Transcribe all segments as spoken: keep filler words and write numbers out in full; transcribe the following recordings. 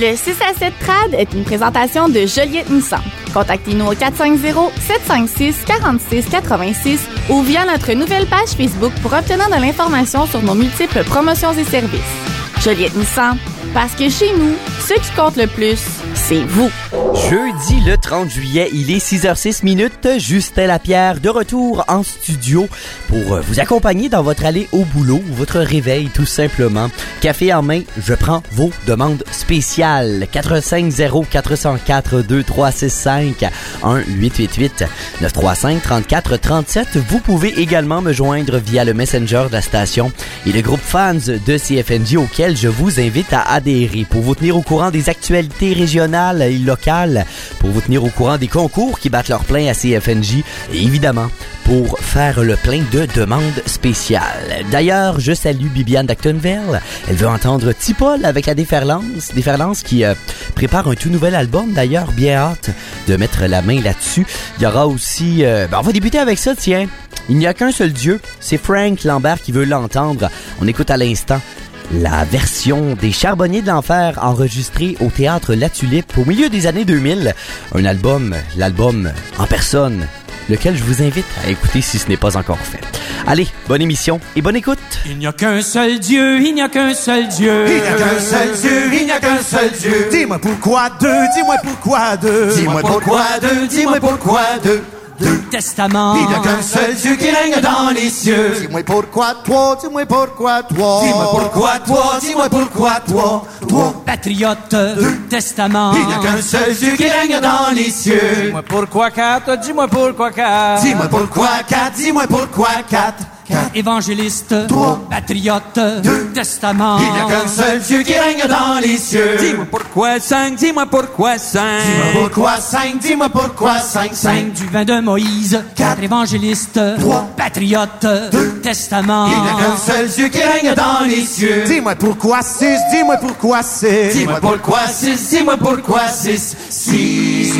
Le six à sept Trad est une présentation de Joliette Nissan. Contactez-nous au quatre cinq zéro, sept cinq six, quatre six huit six ou via notre nouvelle page Facebook pour obtenir de l'information sur nos multiples promotions et services. Joliette Nissan, parce que chez nous, ce qui compte le plus, c'est vous. Jeudi le trente juillet, il est six heures six minutes. Justin Lapierre de retour en studio pour vous accompagner dans votre allée au boulot, votre réveil tout simplement. Café en main, je prends vos demandes spéciales. quatre cinq zéro, quatre zéro quatre, deux trois six cinq, un huit huit huit, neuf trois cinq, trente-quatre trente-sept. Vous pouvez également me joindre via le Messenger de la station et le groupe fans de C F N J auquel je vous invite à adhérer pour vous tenir au courant des actualités régionales et locales, pour vous tenir au courant des concours qui battent leur plein à C F N J et évidemment pour faire le plein de demandes spéciales. D'ailleurs, je salue Bibiane d'Actonville. Elle veut entendre Tipol avec la Déferlance. Déferlance qui euh, prépare un tout nouvel album. D'ailleurs, bien hâte de mettre la main là-dessus. Il y aura aussi... Euh, ben on va débuter avec ça, tiens. Il n'y a qu'un seul Dieu. C'est Frank Lambert qui veut l'entendre. On écoute à l'instant la version des Charbonniers de l'Enfer enregistrée au Théâtre La Tulipe au milieu des années deux mille. Un album, l'album en personne, lequel je vous invite à écouter si ce n'est pas encore fait. Allez, bonne émission et bonne écoute. Il n'y a qu'un seul Dieu, il n'y a qu'un seul Dieu. Il n'y a qu'un seul Dieu, il n'y a qu'un seul Dieu. Dis-moi pourquoi deux, dis-moi pourquoi deux. Dis-moi pourquoi deux, dis-moi pourquoi deux. Deux testaments. Il n'y a qu'un seul Dieu qui règne dans les cieux. Dis-moi pourquoi toi, dis-moi pourquoi toi. Dis-moi pourquoi toi, dis-moi pourquoi toi. Toi, patriote. Deux testaments. Il n'y a qu'un seul Dieu qui règne dans les cieux. Dis-moi pourquoi quatre, dis-moi pourquoi quatre. Dis-moi pourquoi quatre, dis-moi pourquoi quatre. Évangéliste, toi, patriote, deux testaments. Il n'y a qu'un seul Dieu qui règne dans les cieux. Dis-moi pourquoi cinq, dis-moi pourquoi cinq. Dis-moi pourquoi cinq, dis-moi pourquoi cinq. Cinq du vin de Moïse, quatre évangélistes, trois patriotes, deux testaments. Il n'y a qu'un seul Dieu qui règne dans les cieux. Dis-moi pourquoi six, dis-moi pourquoi six. Dis-moi pourquoi six, dis-moi pourquoi six. Six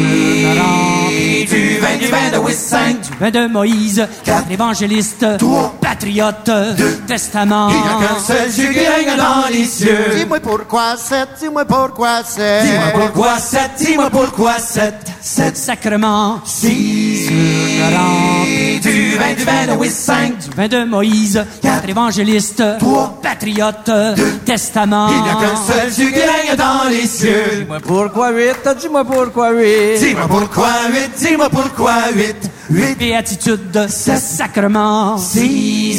du vin du vin de Moïse, cinq du vin de Moïse, quatre évangélistes, trois patriote, deux testament. Il n'y a qu'un seul Dieu qui règne dans les cieux. Dis-moi pourquoi sept, dis-moi pourquoi sept. Dis-moi pourquoi sept, dis-moi pourquoi sept. Sept sacrements. Six du vin du vin de Moïse, cinq du vin de Moïse, quatre évangélistes, trois patriotes, deux testament. Il n'y a qu'un seul Dieu qui règne dans les cieux. Dis-moi pourquoi huit, dis-moi pourquoi huit. Dis-moi pourquoi huit, dis-moi pourquoi huit. Huit béatitudes, sept sacrements. Six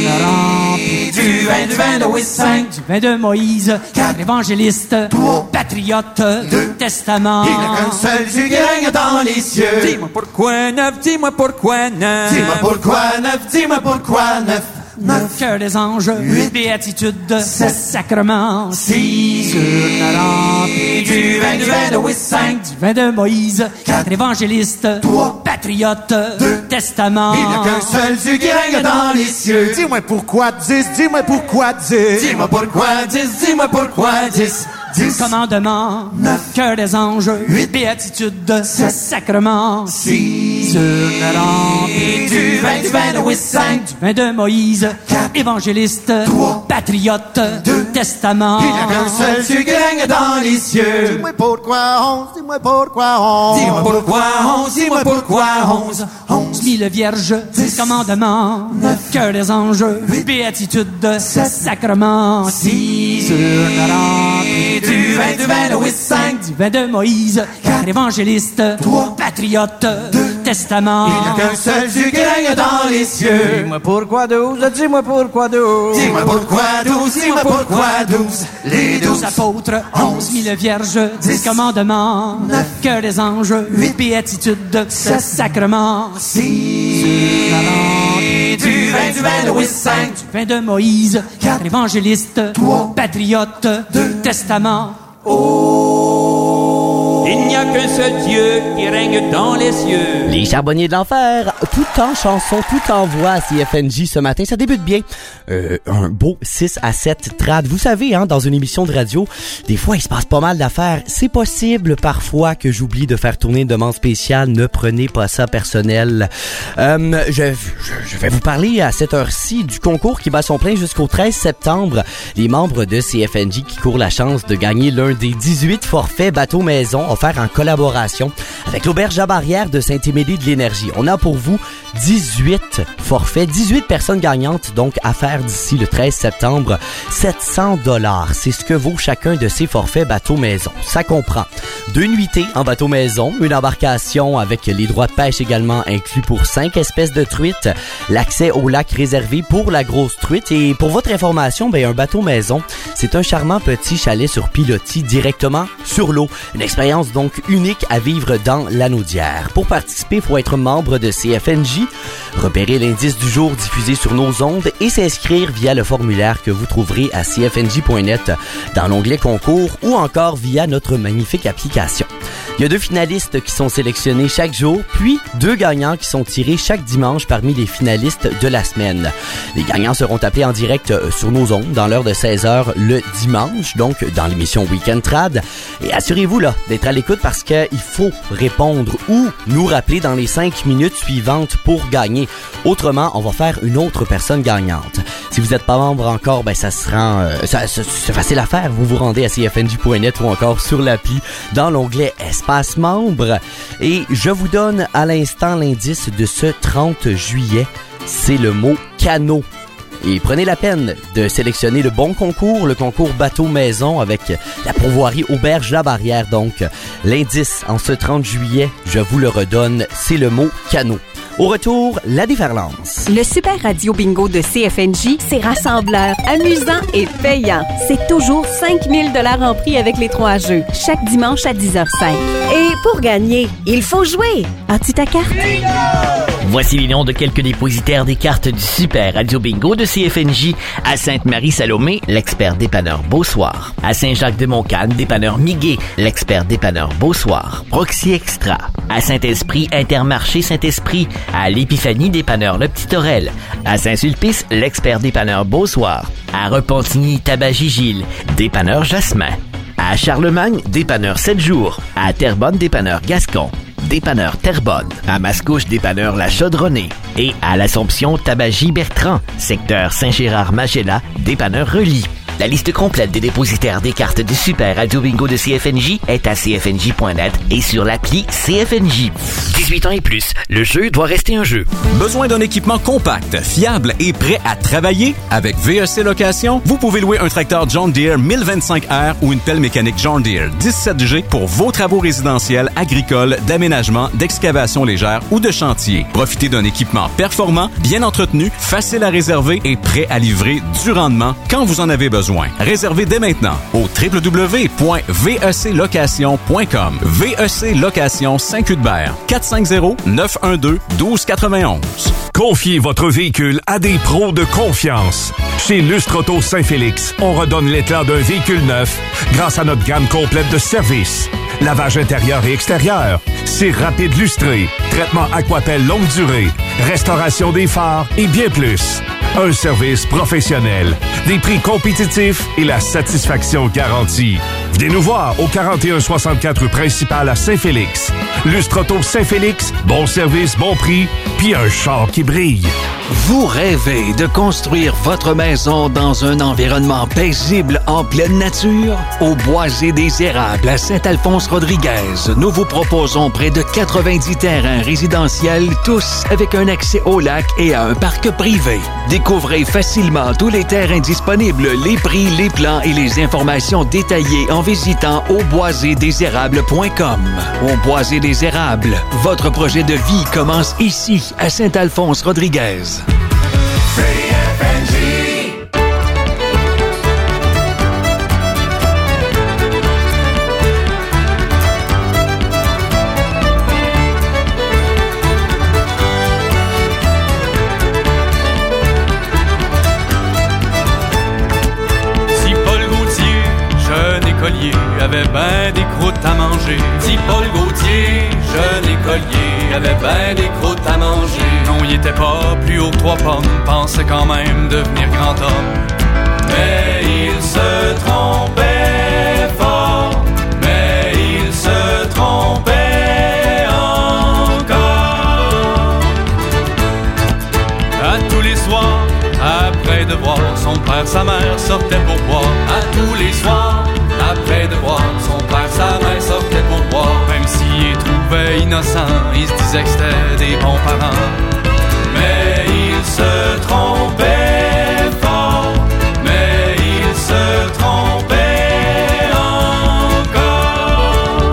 du vin du vin de Moïse, cinq du vin de Moïse, quatre évangélistes, trois patriotes, deux testament. Il n'y a qu'un seul Dieu qui règne dans les cieux. Dis-moi pourquoi neuf, dis-moi pourquoi neuf. Dis-moi pourquoi neuf, dis-moi pourquoi neuf. Neuf cœurs des anges, huit béatitudes, sept sacrements. Six du vin du vin de Moïse, cinq du vin de Moïse, quatre évangélistes, trois patriotes, deux testament. Il n'y a qu'un seul Dieu qui règne dans les cieux. Dis-moi pourquoi dix, dis-moi pourquoi dix. Dis-moi pourquoi dix, dis-moi pourquoi dix. Dix commandements, neuf cœurs des anges, huit béatitudes, sept sacrements. Six du vin du vin de Moïse, cinq du vin de Moïse, quatre évangélistes, trois patriotes, deux testament. Il n'y a qu'un seul Dieu qui règne dans les cieux. Dis-moi pourquoi onze, dis-moi pourquoi onze. Dis-moi pourquoi onze, dis-moi pourquoi onze. Onze mille vierges, dix commandements, neuf cœurs des anges, huit béatitudes, sept sacrements. Six du vin du vin de Moïse, cinq du vin de Moïse, quatre évangélistes, trois patriotes, deux testament. Il n'y a qu'un seul Dieu qui règne dans les cieux. Dis-moi pourquoi douze, dis-moi pourquoi douze. Dis-moi pourquoi douze, dis-moi pourquoi douze. Les douze apôtres, onze mille vierges, dix commandements, neuf cœurs des anges, huit béatitudes, sept sacrements. Six du vin du vin de Moïse, cinq du vin de Moïse, quatre évangélistes, trois patriotes, deux testament. Oh, il n'y a a qu'un seul Dieu qui règne dans les cieux. Les Charbonniers de l'Enfer, tout en chanson, tout en voix à C F N J ce matin, ça débute bien. Euh, un beau six à sept trad. Vous savez, hein, dans une émission de radio, des fois, il se passe pas mal d'affaires. C'est possible parfois que j'oublie de faire tourner une demande spéciale. Ne prenez pas ça personnel. Euh, je, je, je vais vous parler à cette heure-ci du concours qui bat son plein jusqu'au treize septembre. Les membres de C F N J qui courent la chance de gagner l'un des dix-huit forfaits bateau maison offerts en collaboration avec l'Auberge La Barrière de Saint-Émilie de l'Énergie. On a pour vous dix-huit forfaits, dix-huit personnes gagnantes donc à faire d'ici le treize septembre. sept cents dollars, c'est ce que vaut chacun de ces forfaits bateau maison. Ça comprend deux nuitées en bateau maison, une embarcation avec les droits de pêche également inclus pour cinq espèces de truites, l'accès au lac réservé pour la grosse truite et pour votre information, ben un bateau maison, c'est un charmant petit chalet sur pilotis directement sur l'eau. Une expérience donc unique à vivre dans l'Anaudière. Pour participer, il faut être membre de C F N J, repérer l'indice du jour diffusé sur nos ondes et s'inscrire via le formulaire que vous trouverez à c f n j point net dans l'onglet concours ou encore via notre magnifique application. Il y a deux finalistes qui sont sélectionnés chaque jour, puis deux gagnants qui sont tirés chaque dimanche parmi les finalistes de la semaine. Les gagnants seront appelés en direct sur nos ondes dans l'heure de seize heures le dimanche, donc dans l'émission Weekend Trad. Et assurez-vous là d'être à l'écoute parce qu'il faut répondre ou nous rappeler dans les cinq minutes suivantes pour gagner. Autrement, on va faire une autre personne gagnante. Si vous n'êtes pas membre encore, ben ça se rend, euh, ça, ça, c'est facile à faire. Vous vous rendez à c f n j point net ou encore sur l'appli dans l'onglet Espace membre. Et je vous donne à l'instant l'indice de ce trente juillet. C'est le mot canot. Et prenez la peine de sélectionner le bon concours, le concours bateau maison avec la pourvoirie Auberge La Barrière. Donc, l'indice en ce trente juillet, je vous le redonne, c'est le mot canot. Au retour, la déferlance. Le Super Radio Bingo de C F N J, c'est rassembleur, amusant et payant. C'est toujours cinq mille dollars en prix avec les trois jeux, chaque dimanche à dix heures cinq. Et pour gagner, il faut jouer. As-tu ta carte? Voici les noms de quelques dépositaires des cartes du Super Radio Bingo de C F N J. À Sainte-Marie-Salomé, l'expert dépanneur Beausoir. À Saint-Jacques-de-Montcalm, dépanneur Miguet, l'expert dépanneur Beausoir. Proxy Extra. À Saint-Esprit, Intermarché Saint-Esprit. À l'Épiphanie, dépanneur Le Petit Orel. À Saint-Sulpice, l'expert dépanneur Beausoir. À Repentigny, Tabagie Gilles, dépanneur Jasmin. À Charlemagne, dépanneur sept jours. À Terrebonne, dépanneur Gascon. Dépanneur Terrebonne. À Mascouche, dépanneur La Chaudronnée. Et à l'Assomption, Tabagie Bertrand. Secteur Saint-Gérard-Magella, dépanneur Relis. La liste complète des dépositaires des cartes du Super Radio Bingo de C F N J est à c f n j point net et sur l'appli C F N J. dix-huit ans et plus, le jeu doit rester un jeu. Besoin d'un équipement compact, fiable et prêt à travailler? Avec V E C Location, vous pouvez louer un tracteur John Deere mille vingt-cinq R ou une pelle mécanique John Deere dix-sept G pour vos travaux résidentiels, agricoles, d'aménagement, d'excavation légère ou de chantier. Profitez d'un équipement performant, bien entretenu, facile à réserver et prêt à livrer du rendement quand vous en avez besoin. Réservez dès maintenant au w w w point v e c location point com. V E C Location Saint-Cuthbert, quatre cinq zéro, neuf un deux, un deux neuf un. Confiez votre véhicule à des pros de confiance. Chez Lustre Auto Saint-Félix, on redonne l'éclat d'un véhicule neuf grâce à notre gamme complète de services. Lavage intérieur et extérieur, cire rapide lustré, traitement Aquapel longue durée, restauration des phares et bien plus. Un service professionnel, des prix compétitifs et la satisfaction garantie. Venez nous voir au quarante et un soixante-quatre rue principale à Saint-Félix. Lustre Auto Saint-Félix, bon service, bon prix, puis un char qui brille. Vous rêvez de construire votre maison dans un environnement paisible en pleine nature? Au Boisé des Érables à Saint-Alphonse-Rodriguez, nous vous proposons près de quatre-vingt-dix terrains résidentiels, tous avec un accès au lac et à un parc privé. Découvrez facilement tous les terrains disponibles, les prix, les plans et les informations détaillées en visitant au boisé des érables point com. Au Boisé des Érables, votre projet de vie commence ici, à Saint-Alphonse-Rodriguez. C F N J. Si Paul Gaultier, jeune écolier, avait ben des croûtes à manger. Petit Paul Gauthier, jeune écolier, avait ben des croûtes à manger. Non, il était pas plus haut que trois pommes, pensait quand même devenir grand homme. Mais il se trompait fort, mais il se trompait encore. À tous les soirs, après devoir, son père, sa mère sortaient pour boire. À tous les soirs, après devoir, son père, sa mère sortaient pour boire. Même s'il les trouvait innocents, il se disait que c'était des bons parents. Mais il se trompait fort, mais il se trompait encore.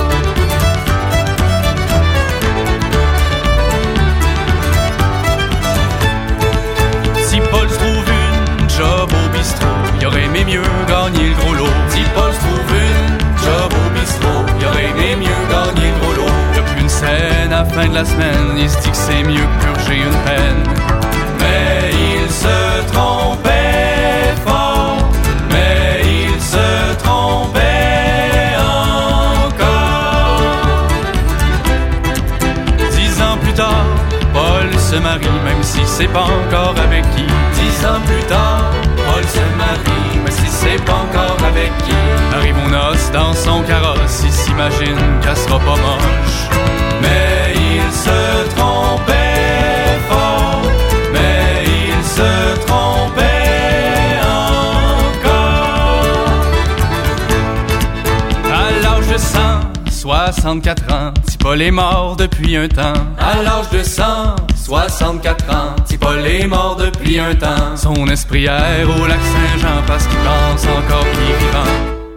Si Paul se trouve une job au bistrot, il aurait aimé mieux gagner le gros lot. Si Paul se trouve une job au bistrot, il aurait aimé mieux gagner le gros lot. Y'a plus une scène à la fin de la semaine, il se dit que c'est mieux que purger une peine. Mais il se trompait fort, mais il se trompait encore. Dix ans plus tard, Paul se marie, même si c'est pas encore avec qui. Dix ans plus tard, Paul se marie, même si c'est pas encore avec qui. Arrive aux noces dans son carrosse, il s'imagine qu'elle sera pas moche. Mais il se trompait fort, mais il se trompait encore. À l'âge de cent soixante-quatre ans, si Paul est mort depuis un temps. À l'âge de cent soixante-quatre ans, si Paul est mort depuis un temps. Son esprit erre au lac Saint-Jean parce qu'il pense encore qu'il est vivant.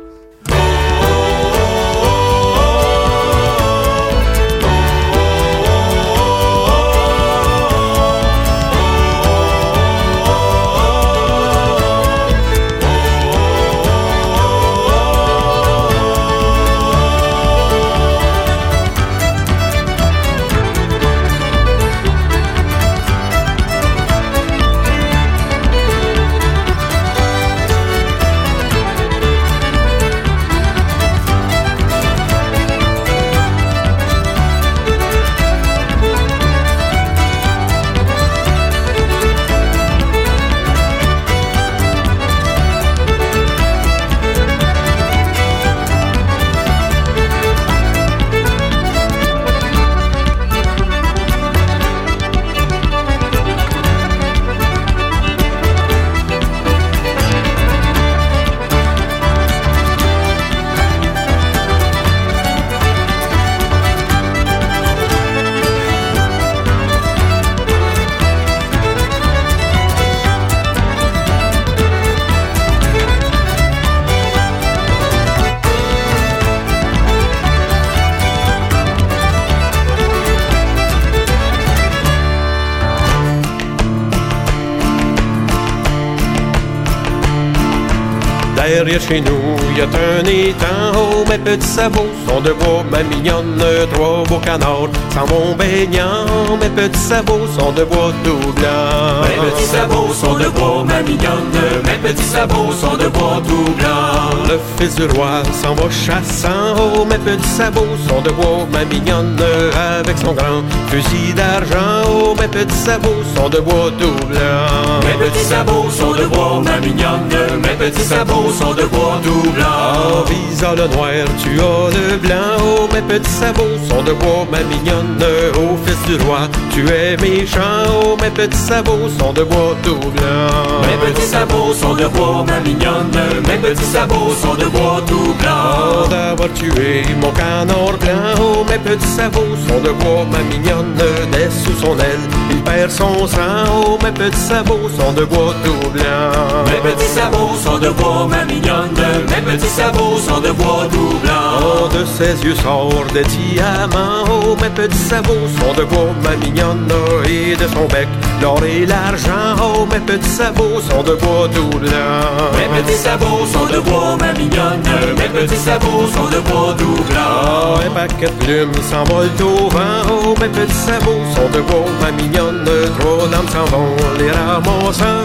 Derrière chez nous, y a un étang. Oh, mes petits sabots sont de bois, ma mignonne. Trois beaux canards s'en vont baignant. Mes petits sabots sont de bois tout blanc. Mes petits sabots sont de bois, ma mignonne. Mes petits sabots sont de bois tout blanc. Le fils du roi s'en va chassant. Oh, mes petits sabots sont de bois, ma mignonne. Avec son grand fusil d'argent. Oh, mes petits sabots sont de bois tout blanc. Mes petits sabots sont de bois, ma mignonne. Mes petits sabots sont de bois tout blanc. Oh, visa le noir, tu as le blanc. Oh, mes petits sabots sont de bois, ma mignonne. Oh, fils du roi, tu es méchant. Oh, mes petits sabots sont de bois tout blanc. Mes petits sabots sont de bois, ma mignonne. Mes petits sabots sont de bois tout blanc. Oh, d'avoir tué mon canard blanc. Oh, mes petits sabots sont de bois, ma mignonne. Dès sous son aile, il perd son sang. Oh, mes petits sabots sont de bois tout blanc. Mes petits sabots sont de bois, ma mignonne. Mes petits sabots sont de bois tout blanc. Oh, de ses yeux sort des diamants. Oh, mes petits sabots sont de bois, ma mignonne. Et de son bec, l'or et l'argent. Oh, mes petits sabots sont de bois tout blanc. Mes petits sabots sont de bois, ma mignonne. Mes petits sabots sont de bois tout blanc. Oh, un paquet de plumes s'envole au vent. Oh, mes petits sabots sont de bois, ma mignonne. Trois dames s'en vont les ramassant.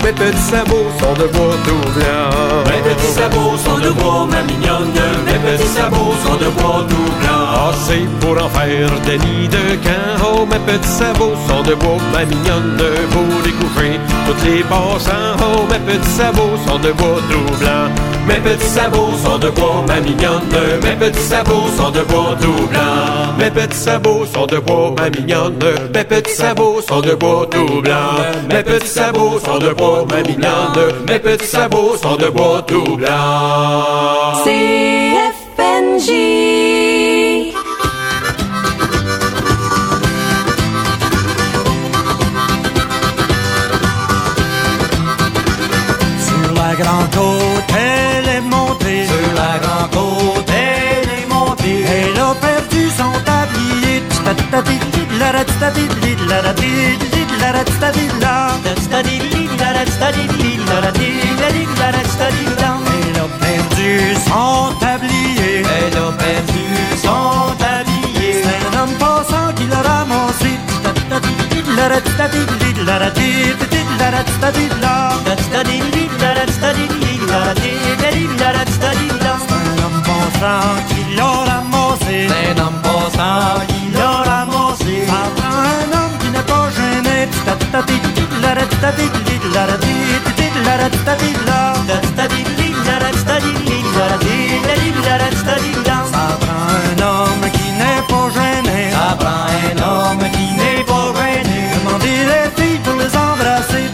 mes petits sabots sont de bois tout blanc. Mes petits sabots sont de bois, ma mignonne. Mes petits sabots sont de bois tout blanc. Ah, c'est pour en faire des nids de camp. Oh, mes petits sabots sont de bois, ma mignonne. Pour les coucher toutes les passants. Oh, mes petits sabots sont de bois tout blanc. Mes petits sabots sont de bois, ma mignonne. Mes petits sabots sont de bois tout blanc. Mes petits sabots sont de bois, ma mignonne. Mes petits sabots sont de bois tout blanc. Mes petits sabots sont de bois, ma mignonne. Mes petits sabots sont de bois tout blanc. C F N J. Sur la grande côte, elle est montée. Sur la grande côte, elle est montée. Elle a perdu son tablier. Elle a perdu son tablier. Elle a perdu son tablier. C'est un homme passant qui l'a ramassé. Qui l'a ramassé. C'est un homme passant qui l'a ramassé. Ça prend un homme qui n'est pas gêné. Ça prend un homme qui n'est pas gêné. Ça prend un homme qui n'est pas gêné. Demandez les filles pour les embrasser.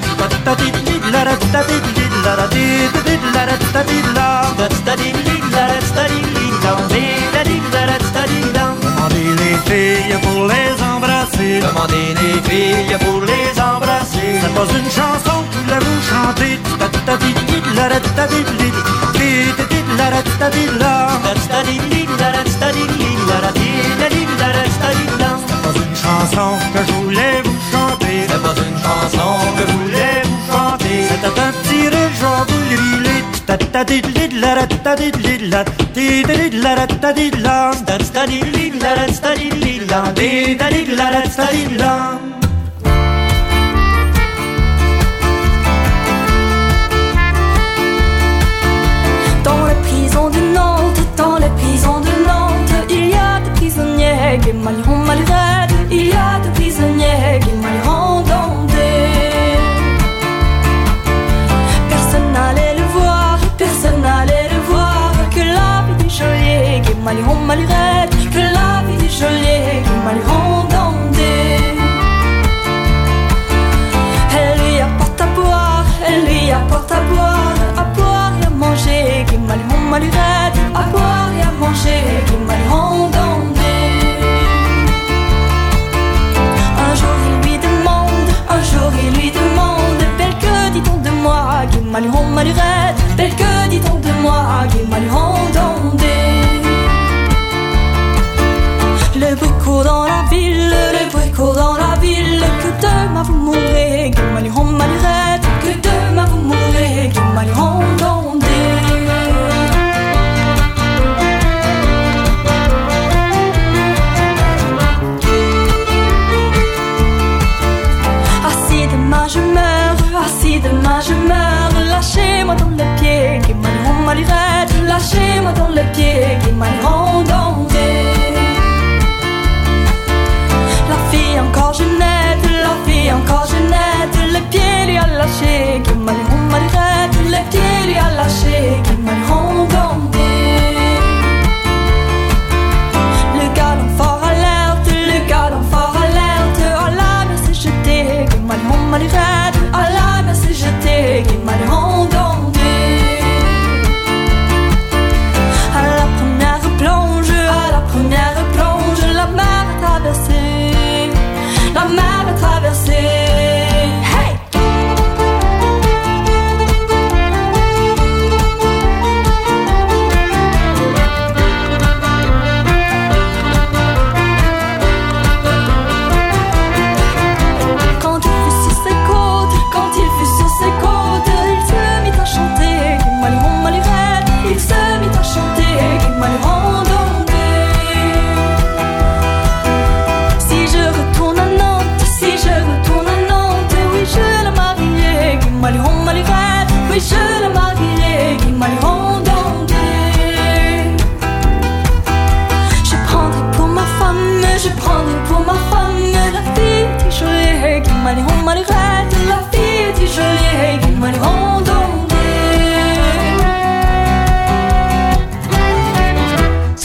Demandez les filles pour les embrasser. Demandez les filles pour les embrasser. C'est pas une chanson que voulez-vous chanter. C'est pas une chanson que je voulais vous chanter. C'est pas une chanson que je voulais vous chanter. C'était un petit rire, je vais vous le riler. Dans la prison de Nantes, dans la prison de Nantes, il y a des prisonniers qui maliront malgré. Il y a des prisonniers qui maliront dandés. Personne n'allait le voir, personne n'allait le voir. Que la vie du geôlier qui maliront malgré. Que la vie du geôlier qui maliront dandés. Elle lui apporte à boire, elle lui apporte à boire, à boire et à manger, qui maliront malurette, à boire et à manger, qui maliront dandés. Un jour il lui demande, un jour il lui demande, belle que dit-on de moi, qui maliront malurette, belle que dit-on de moi, qui maliront dandés. Le bruit court dans la ville, le bruit court dans la ville, que demain vous mourrez, qui maliront malurette, que demain vous mourrez, qui maliront dandés. Assis demain je meurs, assis demain je meurs, lâchez-moi dans le pied, qui maliront malurette, lâchez-moi dans le pied, qui maliront dandés. La fille encore jeunette, la fille encore jeunette, le pied lui a lâché, que maliront malgré, le pied lui a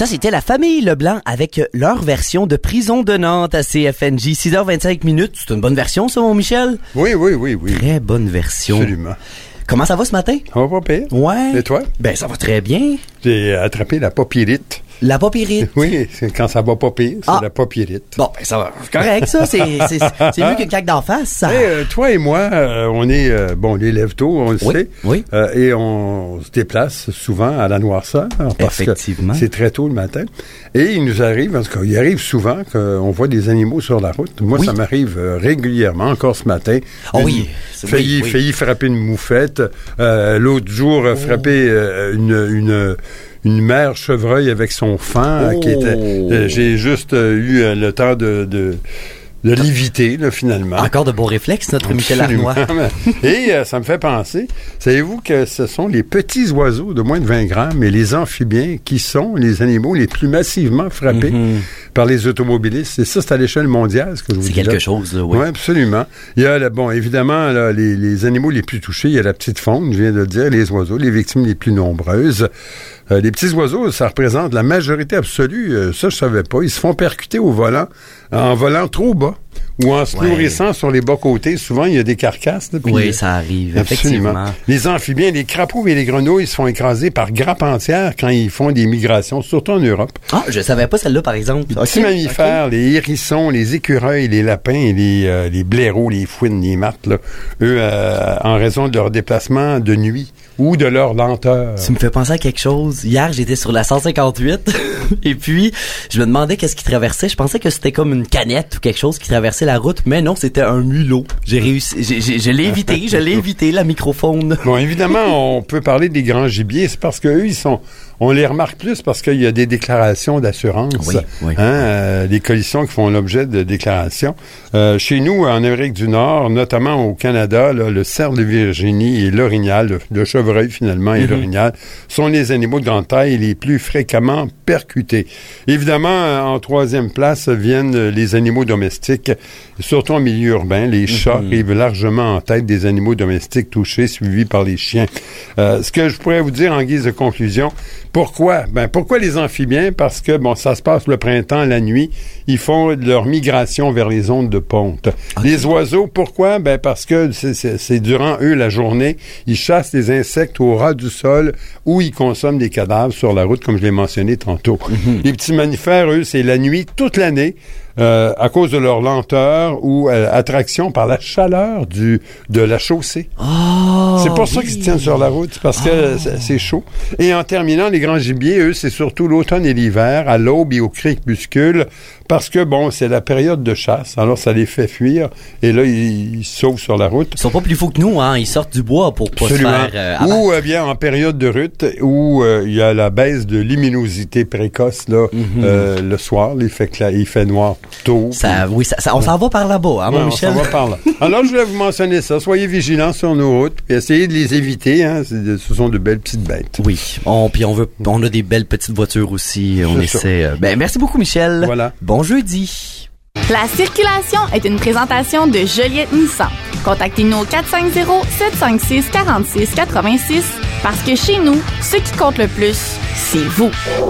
Ça, c'était la famille Leblanc avec leur version de Prison de Nantes à C F N J. six heures vingt-cinq minutes. C'est une bonne version, ça, mon Michel? Oui, oui, oui, oui. Très bonne version. Absolument. Comment ça va ce matin? Ça va pas pire. Ouais. Et toi? Ben, ça va très bien. J'ai attrapé la papyrite. La papyrite? Oui, c'est quand ça va pas pire, c'est ah. la papyrite. Bon, ben ça va. C'est correct, ça. C'est, c'est, c'est mieux qu'une claque d'en face, ça. Hey, euh, toi et moi, euh, on est, euh, bon, les lève-tôt, on le oui, sait. Oui. Euh, et on se déplace souvent à la noirceur. Parce Effectivement. Que c'est très tôt le matin. Et il nous arrive, en tout cas, il arrive souvent qu'on voit des animaux sur la route. Moi, oui. ça m'arrive euh, régulièrement, encore ce matin. Oh une, oui. Failli, oui, oui. failli frapper une moufette. Euh, l'autre jour, oh. frapper euh, une... une une mère chevreuil avec son fan oh. qui était euh, j'ai juste euh, eu euh, le temps de, de de l'éviter, là, finalement. Encore de bons réflexes, notre Michel Arnois. Et euh, ça me fait penser, savez-vous que ce sont les petits oiseaux de moins de vingt grammes et les amphibiens qui sont les animaux les plus massivement frappés mm-hmm. par les automobilistes. Et ça, c'est à l'échelle mondiale, ce que je vous dis. C'est quelque là. chose, là, oui. Oui, absolument. Il y a, là, bon, évidemment, là, les, les animaux les plus touchés, il y a la petite faune, je viens de le dire, les oiseaux, les victimes les plus nombreuses. Euh, les petits oiseaux, ça représente la majorité absolue. Euh, ça, je savais pas. Ils se font percuter au volant, en volant trop bas ou en se ouais. nourrissant sur les bas-côtés. Souvent, il y a des carcasses. Là, oui, ça arrive, absolument. Effectivement. Les amphibiens, les crapauds et les grenouilles se font écraser par grappes entières quand ils font des migrations, surtout en Europe. Ah, je savais pas celle-là, par exemple. Les petits okay. mammifères, okay. les hérissons, les écureuils, les lapins, et les, euh, les blaireaux, les fouines, les martres, là, eux, euh, en raison de leur déplacement de nuit ou de leur lenteur. Tu me fais penser à quelque chose. Hier, j'étais sur la cent cinquante-huit et puis je me demandais qu'est-ce qui traversait. Je pensais que c'était comme une canette ou quelque chose qui traversait la route, mais non, c'était un mulot. J'ai réussi, j'ai, j'ai, je l'ai évité, je l'ai évité, la microphone. Bon, évidemment, on peut parler des grands gibiers, c'est parce qu'eux, ils sont... On les remarque plus parce qu'il y a des déclarations d'assurance. Oui, oui. Hein, euh, des collisions qui font l'objet de déclarations. Euh, chez nous, en Amérique du Nord, notamment au Canada, là, le cerf de Virginie et l'orignal, le, le chevreuil finalement et mm-hmm. l'orignal, sont les animaux de grande taille les plus fréquemment percutés. Évidemment, en troisième place viennent les animaux domestiques, surtout en milieu urbain. Les mm-hmm. chats arrivent largement en tête des animaux domestiques touchés, suivis par les chiens. Euh, ce que je pourrais vous dire en guise de conclusion, pourquoi? Ben, pourquoi les amphibiens? Parce que, bon, ça se passe le printemps, la nuit. Ils font leur migration vers les zones de ponte. Okay. Les oiseaux, pourquoi? Ben, parce que c'est, c'est, c'est durant eux la journée. Ils chassent des insectes au ras du sol ou ils consomment des cadavres sur la route, comme je l'ai mentionné tantôt. Mm-hmm. Les petits mammifères, eux, c'est la nuit, toute l'année. Euh, à cause de leur lenteur ou euh, attraction par la chaleur du de la chaussée. Oh, c'est pour oui. ça qu'ils se tiennent sur la route, parce que oh. c'est, c'est chaud. Et en terminant, les grands gibiers, eux, c'est surtout l'automne et l'hiver, à l'aube et au crépuscule, parce que, bon, c'est la période de chasse, alors ça les fait fuir, et là, ils, ils sauvent sur la route. Ils sont pas plus fous que nous, hein, ils sortent du bois pour pas Absolument. se faire... Euh, ou euh, bien en période de rut, où euh, il y a la baisse de luminosité précoce, là, mm-hmm. euh, le soir, il fait, cla- il fait noir tôt. Ça, oui, ça, ça, on s'en va par là-bas, hein, ouais, mon Michel? On s'en va par là. Alors, je voulais vous mentionner ça. Soyez vigilants sur nos routes, puis essayez de les éviter, hein. De, ce sont de belles petites bêtes. Oui. On, puis on veut, on a des belles petites voitures aussi. On C'est essaie. Euh, ben, merci beaucoup, Michel. Voilà. Bon jeudi. La circulation est une présentation de Joliette Nissan. Contactez-nous au quatre cinq zéro, sept cinq six, quatre six quatre six parce que chez nous, ce qui compte le plus, c'est vous.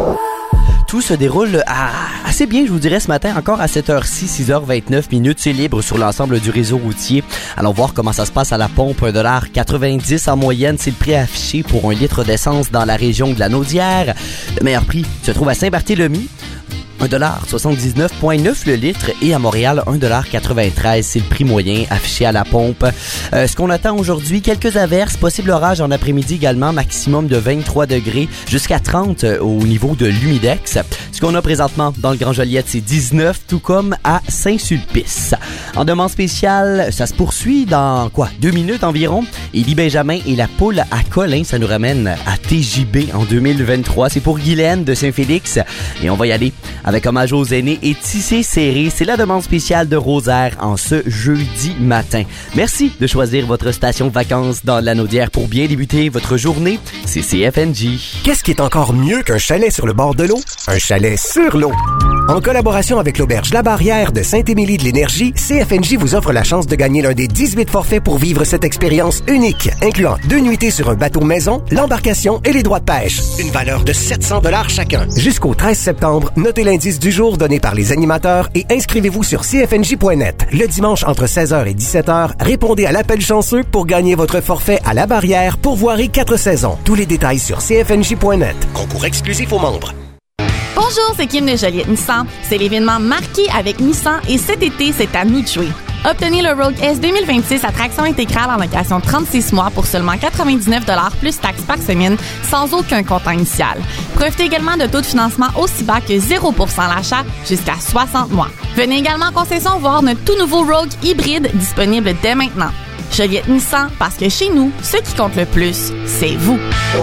Tout se déroule à, assez bien, je vous dirais, ce matin, encore à cette heure-ci, six heures vingt-neuf minutes. C'est libre sur l'ensemble du réseau routier. Allons voir comment ça se passe à la pompe. un dollar quatre-vingt-dix en moyenne, c'est le prix affiché pour un litre d'essence dans la région de la Naudière. Le meilleur prix se trouve à Saint-Barthélemy. un dollar soixante-dix-neuf virgule neuf le litre et à Montréal, un dollar quatre-vingt-treize. C'est le prix moyen affiché à la pompe. Euh, ce qu'on attend aujourd'hui, quelques averses, possible orage en après-midi également, maximum de vingt-trois degrés jusqu'à trente au niveau de l'humidex. Ce qu'on a présentement dans le Grand Joliette, c'est dix-neuf, tout comme à Saint-Sulpice. En demande spéciale, ça se poursuit dans quoi, deux minutes environ. Élie Benjamin et la poule à Colin, ça nous ramène à T J B en deux mille vingt-trois. C'est pour Guylaine de Saint-Félix et on va y aller avec hommage aux aînés et Tissé serré. C'est la demande spéciale de Rosaire en ce jeudi matin. Merci de choisir votre station vacances dans la Naudière pour bien débuter votre journée. C'est C F N J. Qu'est-ce qui est encore mieux qu'un chalet sur le bord de l'eau? Un chalet sur l'eau. En collaboration avec l'Auberge La Barrière de Saint-Émilie de l'Énergie, C F N J vous offre la chance de gagner l'un des dix-huit forfaits pour vivre cette expérience unique, incluant deux nuitées sur un bateau maison, l'embarcation et les droits de pêche. Une valeur de sept cents dollars chacun. Jusqu'au treize septembre, notez l'indice du jour donné par les animateurs et inscrivez-vous sur c f n j point net. Le dimanche entre seize heures et dix-sept heures, répondez à l'appel chanceux pour gagner votre forfait à La Barrière pour voirie quatre saisons. Tous les détails sur c f n j point net. Concours exclusif aux membres. Bonjour, c'est Kim de Joliette Nissan. C'est l'événement marqué avec Nissan et cet été, c'est à nous de jouer. Obtenez le Rogue S deux mille vingt-six à traction intégrale en location trente-six mois pour seulement quatre-vingt-dix-neuf dollars plus taxes par semaine sans aucun comptant initial. Profitez également de taux de financement aussi bas que zéro pour cent l'achat jusqu'à soixante mois. Venez également en concession voir notre tout nouveau Rogue hybride disponible dès maintenant. Joliette Nissan, parce que chez nous, ce qui compte le plus, c'est vous.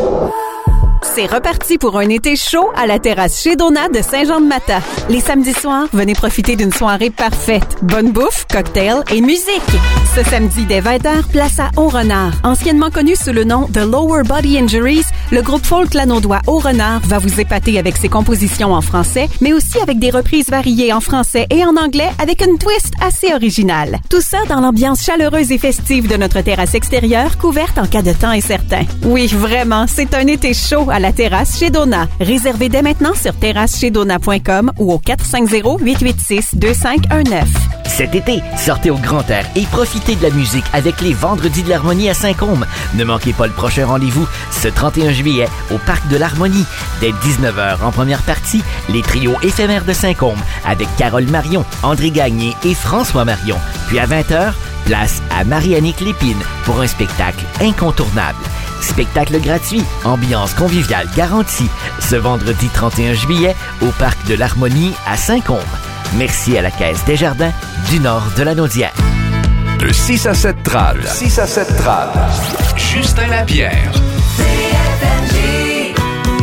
C'est reparti pour un été chaud à la terrasse chez Donat de Saint-Jean-de-Mata. Les samedis soirs, venez profiter d'une soirée parfaite. Bonne bouffe, cocktail et musique. Ce samedi dès vingt heures, place à Haut-Renard. Anciennement connu sous le nom de Lower Body Injuries, le groupe folk lanaudois Haut-Renard va vous épater avec ses compositions en français, mais aussi avec des reprises variées en français et en anglais avec une twist assez originale. Tout ça dans l'ambiance chaleureuse et festive de notre terrasse extérieure, couverte en cas de temps incertain. Oui, vraiment, c'est un été chaud à la terrasse chez Donat. Réservez dès maintenant sur terrasse chez donat point com ou au quatre cinq zéro, huit huit six, deux cinq un neuf. Cet été, sortez au grand air et profitez de la musique avec les Vendredis de l'Harmonie à Saint-Côme. Ne manquez pas le prochain rendez-vous ce trente et un juillet au Parc de l'Harmonie. Dès dix-neuf heures en première partie, les trios éphémères de Saint-Côme avec Carole Marion, André Gagné et François Marion. Puis à vingt heures, place à Marie-Annick Lépine pour un spectacle incontournable. Spectacle gratuit, ambiance conviviale garantie, ce vendredi trente et un juillet au Parc de l'Harmonie à Saint-Côme. Merci à la Caisse Desjardins du Nord de la Naudière. De six à sept trad. six à sept trad. Justin Lapierre. C F N J.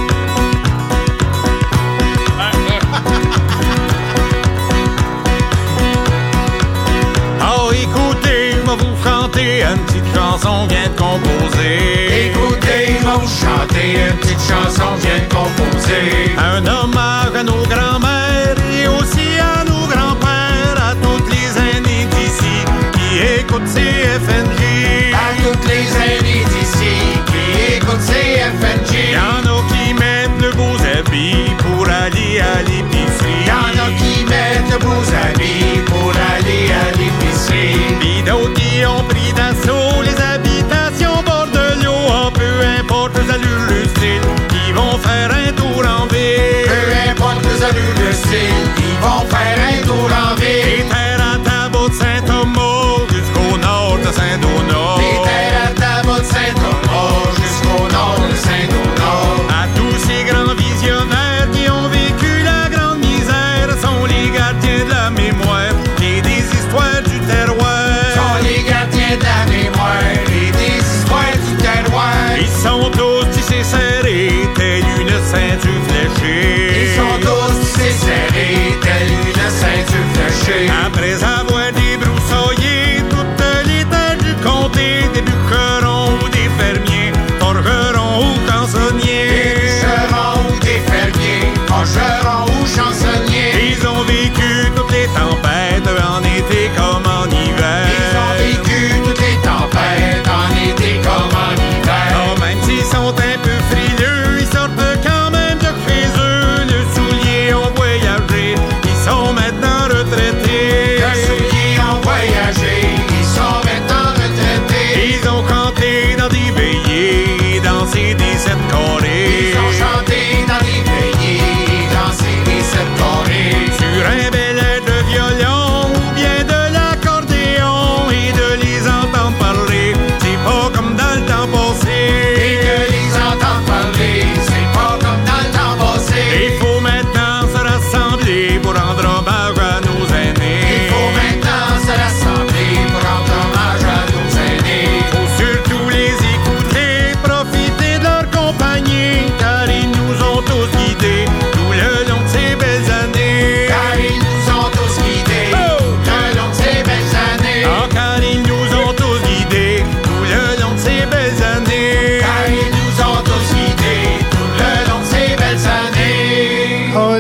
Oh, écoutez, je vais vous chanter une petite chanson bien de composer. Écoutez, je vais vous chanter une petite chanson bien de composer. Un hommage à nos grands-mères et aussi à nos grands-pères, à toutes les aînés d'ici qui écoutent C F N J. À toutes les aînés d'ici qui écoutent C F N J. Y'en a qui mettent le beau habit pour aller à l'épicerie. Y'en a qui mettent le beau habit pour aller à l'épicerie. Pis d'autres qui ont pris d'assaut les habitations bord de l'eau. Oh, peu importe les allures, le style, ils vont faire un tour en ville. Peu importe les allures, le style, ils vont faire un tour en ville. Des terres à Tabot de Saint-Thomas jusqu'au nord de Saint-Donat. Des terres à Tabot de Saint-Thomas jusqu'au nord de Saint-Donat. À tous ces grands visionnaires qui ont vécu la grande misère, sont les gardiens de la mémoire et des histoires du terroir. Sont les gardiens de la mémoire et des histoires du terroir. Ils sont tous tissés serrés, telle une ceinture fléchée. Ils sont tous tissés serrés, telle une ceinture fléchée. Après avoir débroussaillé toutes les terres du comté, des bûcherons ou des fermiers, forgerons ou chansonniers. Des bûcherons ou des fermiers, forgerons ou chansonniers. Ils ont vécu toutes les tempêtes, en été comme en hiver. Ils ont vécu toutes les tempêtes, en été comme en hiver. Oh, même s'ils sont un peu frileux, ils sortent quand même de chez eux. Le soulier ont voyagé, ils sont maintenant retraités. Le soulier ont voyagé, ils sont maintenant retraités. Ils ont chanté dans des veillées, dansé des sept carrés. Ils ont chanté dans des veillées, dansé des sept carrés. Sur un bel air de violon ou bien de l'accordéon, et de les entendre parler, c'est pas comme dans le temps passé. Et de les entendre parler, c'est pas comme dans le temps passé. Il faut maintenant se rassembler pour rendre hommage à nos aînés. Il faut maintenant se rassembler pour rendre hommage à nos aînés. Faut surtout les écouter, profiter de leur compagnie, car ils nous ont tous guidés tout le long de ces belles années. Car ils nous ont tous guidés Oh! tout le long de ces belles années. Ah, car ils nous ont tous guidés tout le long de ces belles années. Car ils nous ont tous guidés tout le long de ces belles années. Olé,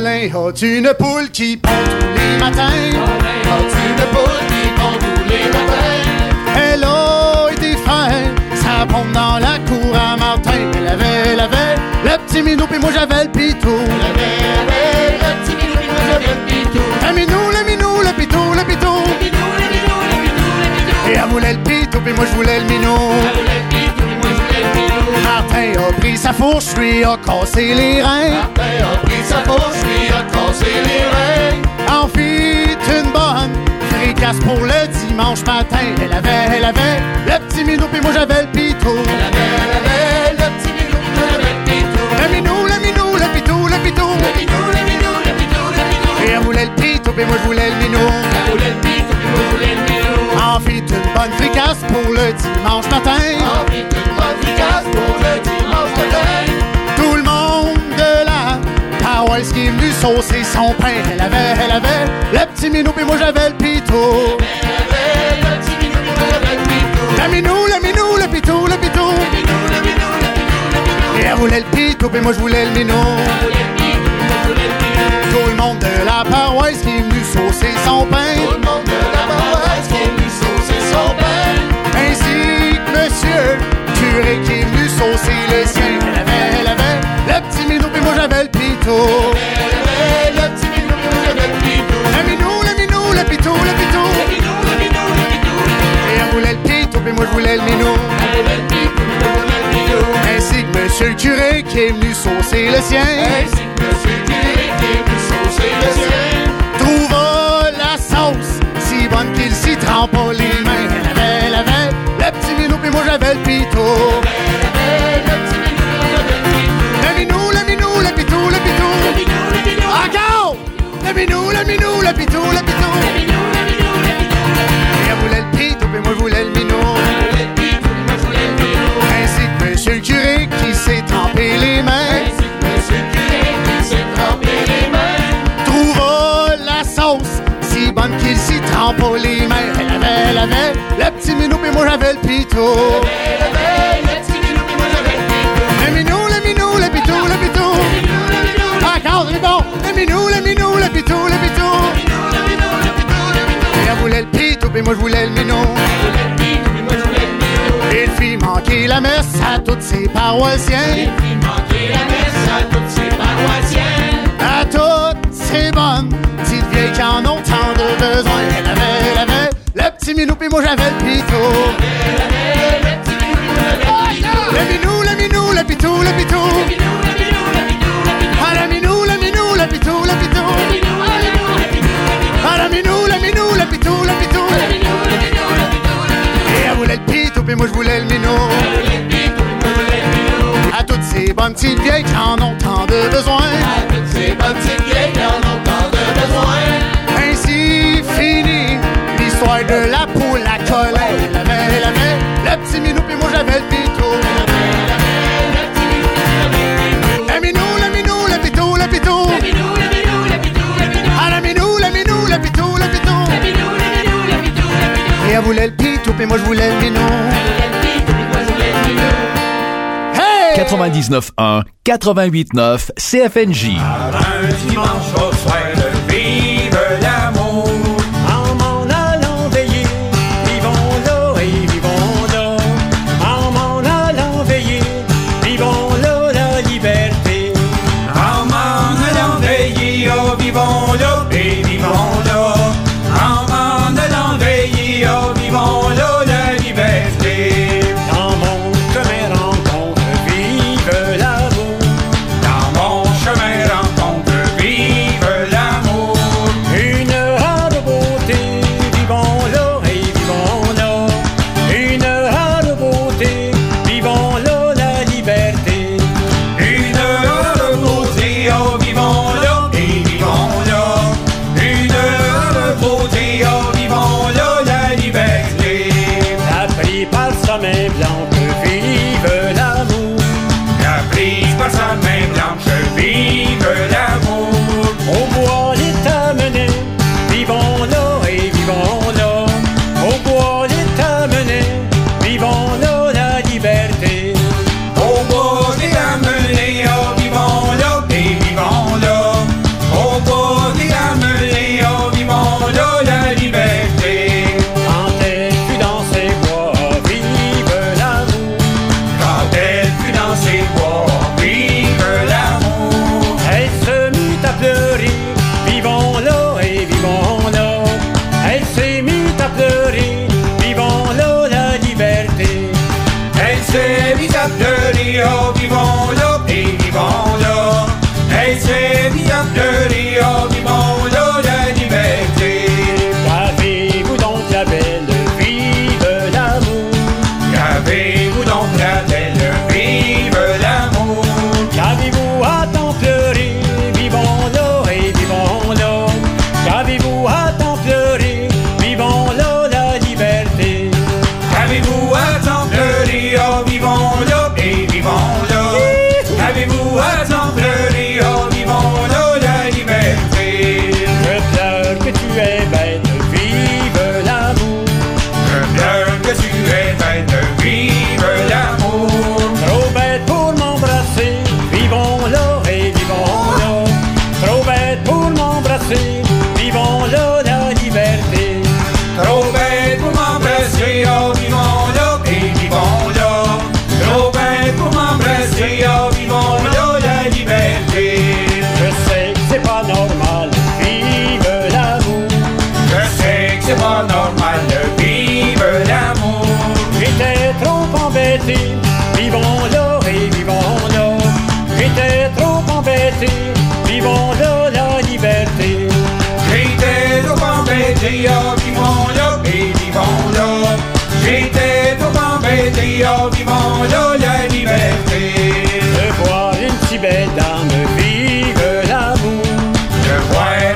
As-tu une poule qui pond tous les matins? As-tu une poule qui pond tous les matins? Elle a été faite, ça pompe dans la cour à Martin. Elle avait, elle avait le petit minou, puis moi j'avais le pitou. Elle avait, elle avait le petit minou, puis moi j'avais le pitou. Le minou, le minou, le pitou, le pitou. Le minou, le minou, le pitou, le pitou. Et elle voulait le pitou, puis moi je voulais le minou. Elle voulait le pitou, puis moi je voulais le minou. Martin a pris sa fourche, lui a cassé les reins. Martin a pris sa fourche, lui a cassé les reins. En fit une bonne fricasse pour le dimanche matin. Elle avait, elle avait le petit minou, puis moi j'avais le pitou. Elle avait, elle avait le petit minou, puis moi j'avais le pitou. Le minou, le minou, le pitou, le pitou. Le minou, le minou, le pitou, le pitou. Et elle voulait le pitou, puis moi je voulais le minou. Elle voulait le pitou, puis moi je voulais le minou. En fit une bonne fricasse pour le dimanche matin. En fit une bonne fricasse pour le dimanche matin. Tout le monde de la paroisse qui est venu saucer son pain. Elle avait, elle avait le petit minou, puis moi j'avais le pitou. Elle avait le petit minou, puis moi j'avais le pitou. Le minou, le minou, le pitou, le pitou. Le minou, le minou, le pitou, le pitou. Et elle voulait le pitou, puis moi je voulais le minou. Elle voulait le pitou, puis moi je voulais le minou. Tout le monde de la paroisse qui est venu saucer son pain. Tout le monde de la paroisse qui est venu saucer son pain. Ainsi que monsieur curé qui est venu saucer le sien. Elle avait, elle avait le petit minou, puis moi j'avais le pitou. Elle avait le petit minou, puis moi j'avais le pitou. Le minou, le minou, le pitou, le pitou. Le minou, le minou, le pitou, le pitou. Et elle voulait le pitou, puis moi je voulais le minou. Elle voulait le pitou, puis moi je voulais le minou. Ainsi que monsieur curé qui est venu saucer le sien. Ainsi que monsieur curé qui est venu saucer le sien. Trouva la sauce si bonne qu'il s'y trempe pas les mains. Elle avait, elle avait le petit minou, puis moi j'avais le pitou. Elle avait le petit minou, puis moi j'avais le pitou. Le minou, le minou, le pitou, le pitou. Le minou, le minou. Encore! Le minou, le minou, le pitou, le pitou. Le minou, le minou, le pitou. Et elle voulait le pitou, puis moi je voulais le minou. Elle voulait le pitou, puis moi je voulais le minou. Ainsi que monsieur le curé qui s'est trempé les mains. Ainsi que monsieur le curé qui s'est trempé les mains. Trouva la sauce si bonne qu'il s'y trempe pas les mains. Elle avait, elle avait le petit minou, puis moi j'avais le pitou. Elle avait le petit minou, puis moi j'avais le pitou. Le minou, le minou, le pitou, le pitou. Le minou, le minou. Encore, c'est bon. Le minou, le minou, le pitou, le pitou. Le minou, le minou, le pitou, le pitou. Et elle voulait le pitou, puis moi je voulais le minou. Elle voulait le pitou, puis moi je voulais le minou. Et il fit manquer la messe à tous ses paroissiens. Il fit manquer la messe à tous ses paroissiens. À toutes ces bonnes petites vieilles qui en ont tant de besoin. Elle avait, elle avait le petit minou, puis moi j'avais le pitou. Elle avait le petit minou, puis moi j'avais le pitou. Le minou, le minou, le pitou, le pitou. Le minou, le minou, le pitou, le pitou. Ah, le minou, le minou, le pitou, le pitou. Le minou, le minou, le pitou, le pitou. Ah, le minou, le minou, le pitou, le pitou. Le minou, le minou, le pitou, le pitou. Et elle voulait le pitou, puis moi je voulais le minou. Elle voulait le pitou, puis moi je voulais le minou. À toutes ces bonnes petites vieilles qui en ont tant de besoin. À toutes ces bonnes petites vieilles qui en ont tant de besoin. Ainsi finit l'histoire de la poule à collet. Elle avait, elle avait le petit minou, puis moi j'avais le pitou. Elle avait, elle avait le petit minou, puis moi j'avais le pitou. Le minou, le minou, le pitou, le pitou. Le minou, le minou, le pitou, le pitou. Ah, le minou, le minou, le pitou, le pitou. Le minou, le minou, le pitou, le pitou. Et elle voulait le pitou, puis moi je voulais le minou. Elle voulait le pitou, puis moi je voulais le minou. quatre-vingt-dix-neuf un, quatre-vingt-huit neuf C F N J. Un dimanche au soir de vive l'amour. En m'en allant veiller, vivons-le et vivons-le. En m'en allant veiller, vivons-le la liberté. En m'en allant veiller, oh vivons-le et vivons-le. En m'en allant veiller, oh vivons-le la liberté. Dans mon chemin rencontre, vive l'amour. Dans mon chemin rencontre, vive l'amour. Une rare beauté, vivons-le et vivons-le. Une rare beauté, vivons-le la liberté. Une rare beauté, oh vivons-le et vivons-le.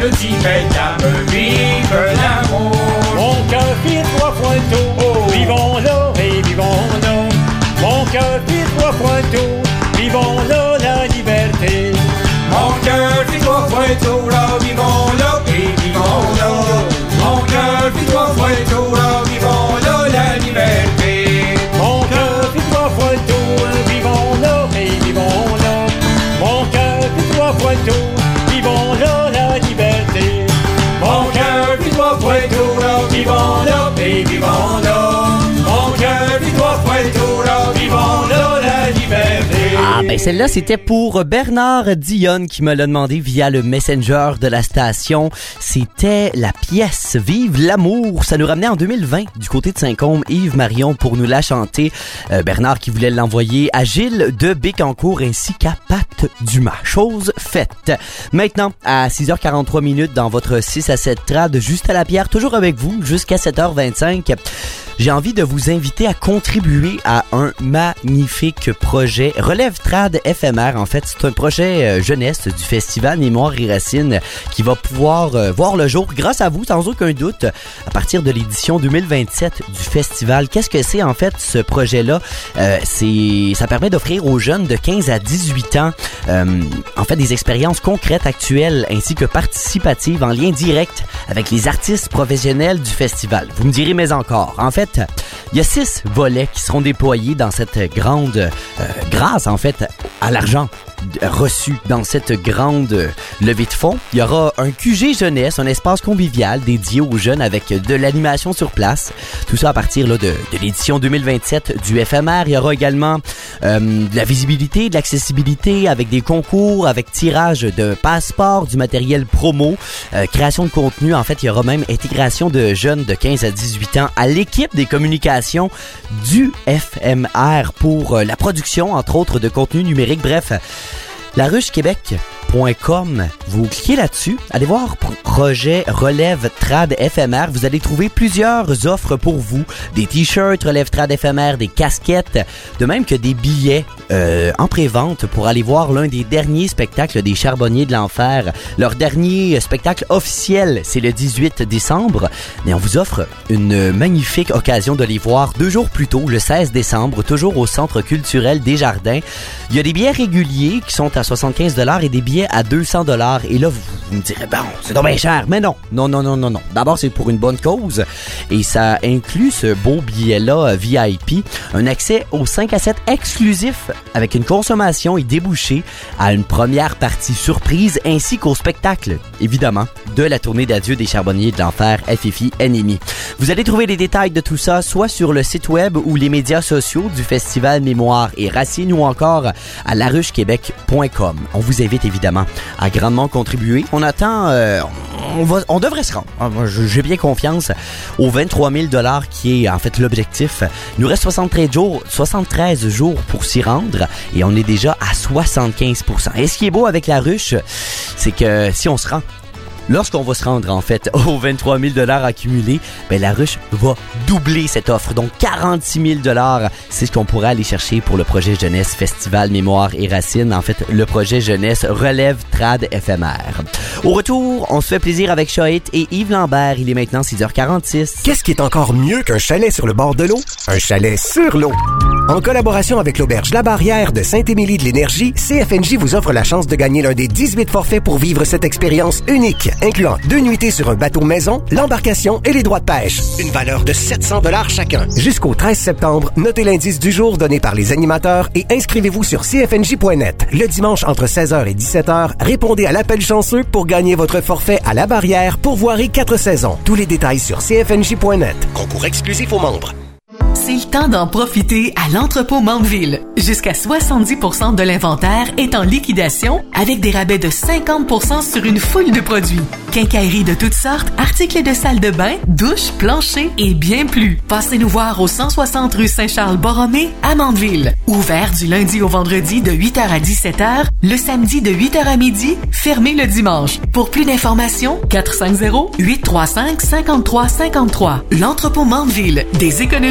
applaudit, mesdames, vive l'amour. Mon cœur fit trois fois le tour, oh. Vivons-le et vivons-le. Mon cœur fit trois fois le tour, vivons-le la liberté. Mon cœur fit trois fois le tour, là, vivons-le et vivons-le. Mon cœur fit trois fois le tour, là, vivons-le la liberté. Mon cœur fit trois fois le tour, vivons-le et vivons-le. Mon cœur fit trois fois le tour, vivons-le la liberté. Mon cœur fit trois fois le tour, là, vivons-le et vivons-le. Mon cœur fit trois fois le tour, là, vivons-le la liberté. Ah, ben celle-là, c'était pour Bernard Dionne qui me l'a demandé via le Messenger de la station. C'était la pièce Vive l'amour. Ça nous ramenait en deux mille vingt du côté de Saint-Côme. Yves Marion pour nous la chanter. Euh, Bernard qui voulait l'envoyer à Gilles de Bécancour ainsi qu'à Pat Dumas. Chose faite. Maintenant, à six heures quarante-trois minutes dans votre six à sept trad, juste à la pierre, toujours avec vous jusqu'à sept heures vingt-cinq. J'ai envie de vous inviter à contribuer à un magnifique projet Relève Trad F M R. En fait, c'est un projet euh, jeunesse du Festival Mémoire et Racines qui va pouvoir euh, voir le jour grâce à vous, sans aucun doute, à partir de l'édition deux mille vingt-sept du festival. Qu'est-ce que c'est en fait ce projet-là? Euh, c'est, ça permet d'offrir aux jeunes de quinze à dix-huit ans euh, en fait des expériences concrètes, actuelles ainsi que participatives en lien direct avec les artistes professionnels du festival. Vous me direz mais encore. En fait, il y a six volets qui seront déployés dans cette grande euh, grâce en fait à l'argent reçu dans cette grande levée de fonds. Il y aura un Q G jeunesse, un espace convivial dédié aux jeunes avec de l'animation sur place. Tout ça à partir là, de, de l'édition deux mille vingt-sept du F M R. Il y aura également euh, de la visibilité, de l'accessibilité avec des concours, avec tirage de passeports, du matériel promo, euh, création de contenu. En fait, il y aura même intégration de jeunes de quinze à dix-huit ans à l'équipe des communications du F M R pour euh, la production, entre autres, de contenu numérique. Bref, la ruche québec point com, vous cliquez là-dessus, allez voir projet Relève Trad F M R, vous allez trouver plusieurs offres pour vous, des t-shirts Relève Trad F M R, des casquettes, de même que des billets euh, en pré-vente pour aller voir l'un des derniers spectacles des Charbonniers de l'Enfer. Leur dernier spectacle officiel, c'est le dix-huit décembre, mais on vous offre une magnifique occasion de les voir deux jours plus tôt, le seize décembre, toujours au Centre culturel des Jardins. Il y a des billets réguliers qui sont à soixante-quinze dollars et des billets à deux cents dollars. Et là, vous, vous me direz, bon, c'est donc bien cher. Mais non, non, non, non, non, non. D'abord, c'est pour une bonne cause. Et ça inclut ce beau billet-là V I P, un accès aux cinq à sept exclusifs avec une consommation et débouché à une première partie surprise ainsi qu'au spectacle, évidemment, de la tournée d'adieu des Charbonniers de l'Enfer F F I Enemy. Vous allez trouver les détails de tout ça soit sur le site web ou les médias sociaux du Festival Mémoire et Racines ou encore à la ruche québec point com. On vous invite évidemment à grandement contribuer. On attend, euh, on, va, on devrait se rendre. J'ai bien confiance aux vingt-trois mille dollars qui est en fait l'objectif. Il nous reste soixante-treize jours, soixante-treize jours pour s'y rendre et on est déjà à soixante-quinze pour cent. Et ce qui est beau avec la ruche, c'est que si on se rend, lorsqu'on va se rendre, en fait, aux vingt-trois mille dollars accumulés, ben, la ruche va doubler cette offre. Donc, quarante-six mille dollars, c'est ce qu'on pourrait aller chercher pour le projet Jeunesse Festival Mémoire et Racines. En fait, le projet Jeunesse Relève Trad F M R. Au retour, on se fait plaisir avec Choït et Yves Lambert. Il est maintenant six heures quarante-six. Qu'est-ce qui est encore mieux qu'un chalet sur le bord de l'eau? Un chalet sur l'eau. En collaboration avec l'Auberge La Barrière de Saint-Émilie de l'Énergie, C F N J vous offre la chance de gagner l'un des dix-huit forfaits pour vivre cette expérience unique, incluant deux nuitées sur un bateau maison, l'embarcation et les droits de pêche. Une valeur de sept cents dollars chacun. Jusqu'au treize septembre, notez l'indice du jour donné par les animateurs et inscrivez-vous sur c f n j point net. Le dimanche entre seize heures et dix-sept heures, répondez à l'appel chanceux pour gagner votre forfait à La Barrière pour voirie quatre saisons. Tous les détails sur c f n j point net. Concours exclusif aux membres. C'est le temps d'en profiter à l'entrepôt Mandeville. Jusqu'à soixante-dix pour cent de l'inventaire est en liquidation avec des rabais de cinquante pour cent sur une foule de produits. Quincaillerie de toutes sortes, articles de salle de bain, douche, plancher et bien plus. Passez nous voir au cent soixante rue Saint-Charles-Borromée à Mandeville. Ouvert du lundi au vendredi de huit heures à dix-sept heures, le samedi de huit heures à midi, fermé le dimanche. Pour plus d'informations, quatre cinq zéro, huit trois cinq, cinq trois cinq trois. L'entrepôt Mandeville, des économies à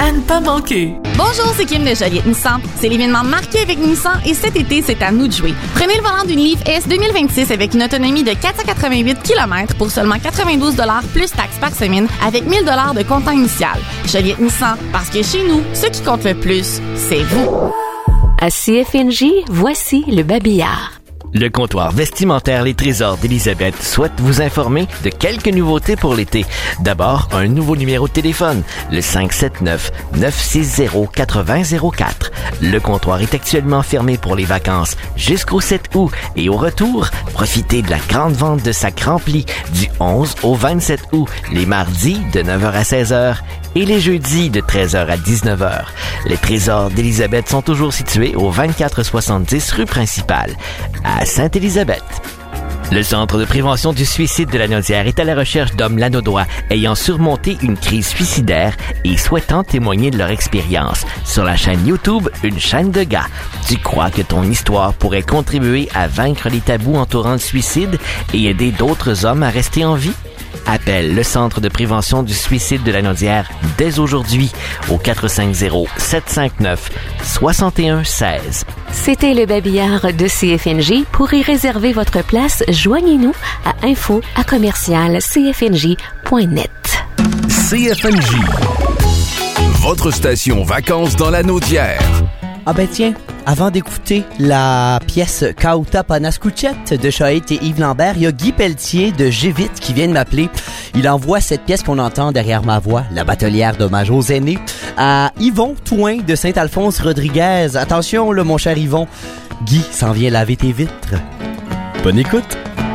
À ne pas manquer. Bonjour, c'est Kim de Joliette Nissan. C'est l'événement marqué avec Nissan et cet été, c'est à nous de jouer. Prenez le volant d'une Leaf S deux mille vingt-six avec une autonomie de quatre cent quatre-vingt-huit kilomètres pour seulement quatre-vingt-douze dollars plus taxes par semaine avec mille dollars de comptant initial. Joliette Nissan, parce que chez nous, ce qui compte le plus, c'est vous. À C F N J, voici le babillard. Le comptoir vestimentaire Les Trésors d'Élisabeth souhaite vous informer de quelques nouveautés pour l'été. D'abord, un nouveau numéro de téléphone, le cinq sept neuf, neuf six zéro, quatre zéro zéro quatre. Le comptoir est actuellement fermé pour les vacances jusqu'au sept août et au retour, profitez de la grande vente de sacs remplis du onze au vingt-sept août, les mardis de neuf heures à seize heures et les jeudis de treize heures à dix-neuf heures. Les Trésors d'Élisabeth sont toujours situés au vingt-quatre soixante-dix rue principale, à Sainte-Élisabeth. Le Centre de prévention du suicide de la Naudière est à la recherche d'hommes lanaudois ayant surmonté une crise suicidaire et souhaitant témoigner de leur expérience. Sur la chaîne YouTube, Une chaîne de gars. Tu crois que ton histoire pourrait contribuer à vaincre les tabous entourant le suicide et aider d'autres hommes à rester en vie? Appelle le Centre de prévention du suicide de la Naudière dès aujourd'hui au quatre cinq zéro, sept cinq neuf, six un un seize. C'était le babillard de C F N J. Pour y réserver votre place, joignez-nous à info à commercial c f n j point net. C F N J, votre station vacances dans la Naudière. Ah ben tiens, avant d'écouter la pièce Kauta Panaskuchet de Choët et Yves Lambert, il y a Guy Pelletier de Gévite qui vient de m'appeler. Il envoie cette pièce qu'on entend derrière ma voix, la batelière d'hommage aux aînés, à Yvon Touin de Saint-Alphonse-Rodriguez. Attention là, mon cher Yvon, Guy s'en vient laver tes vitres. Bonne écoute.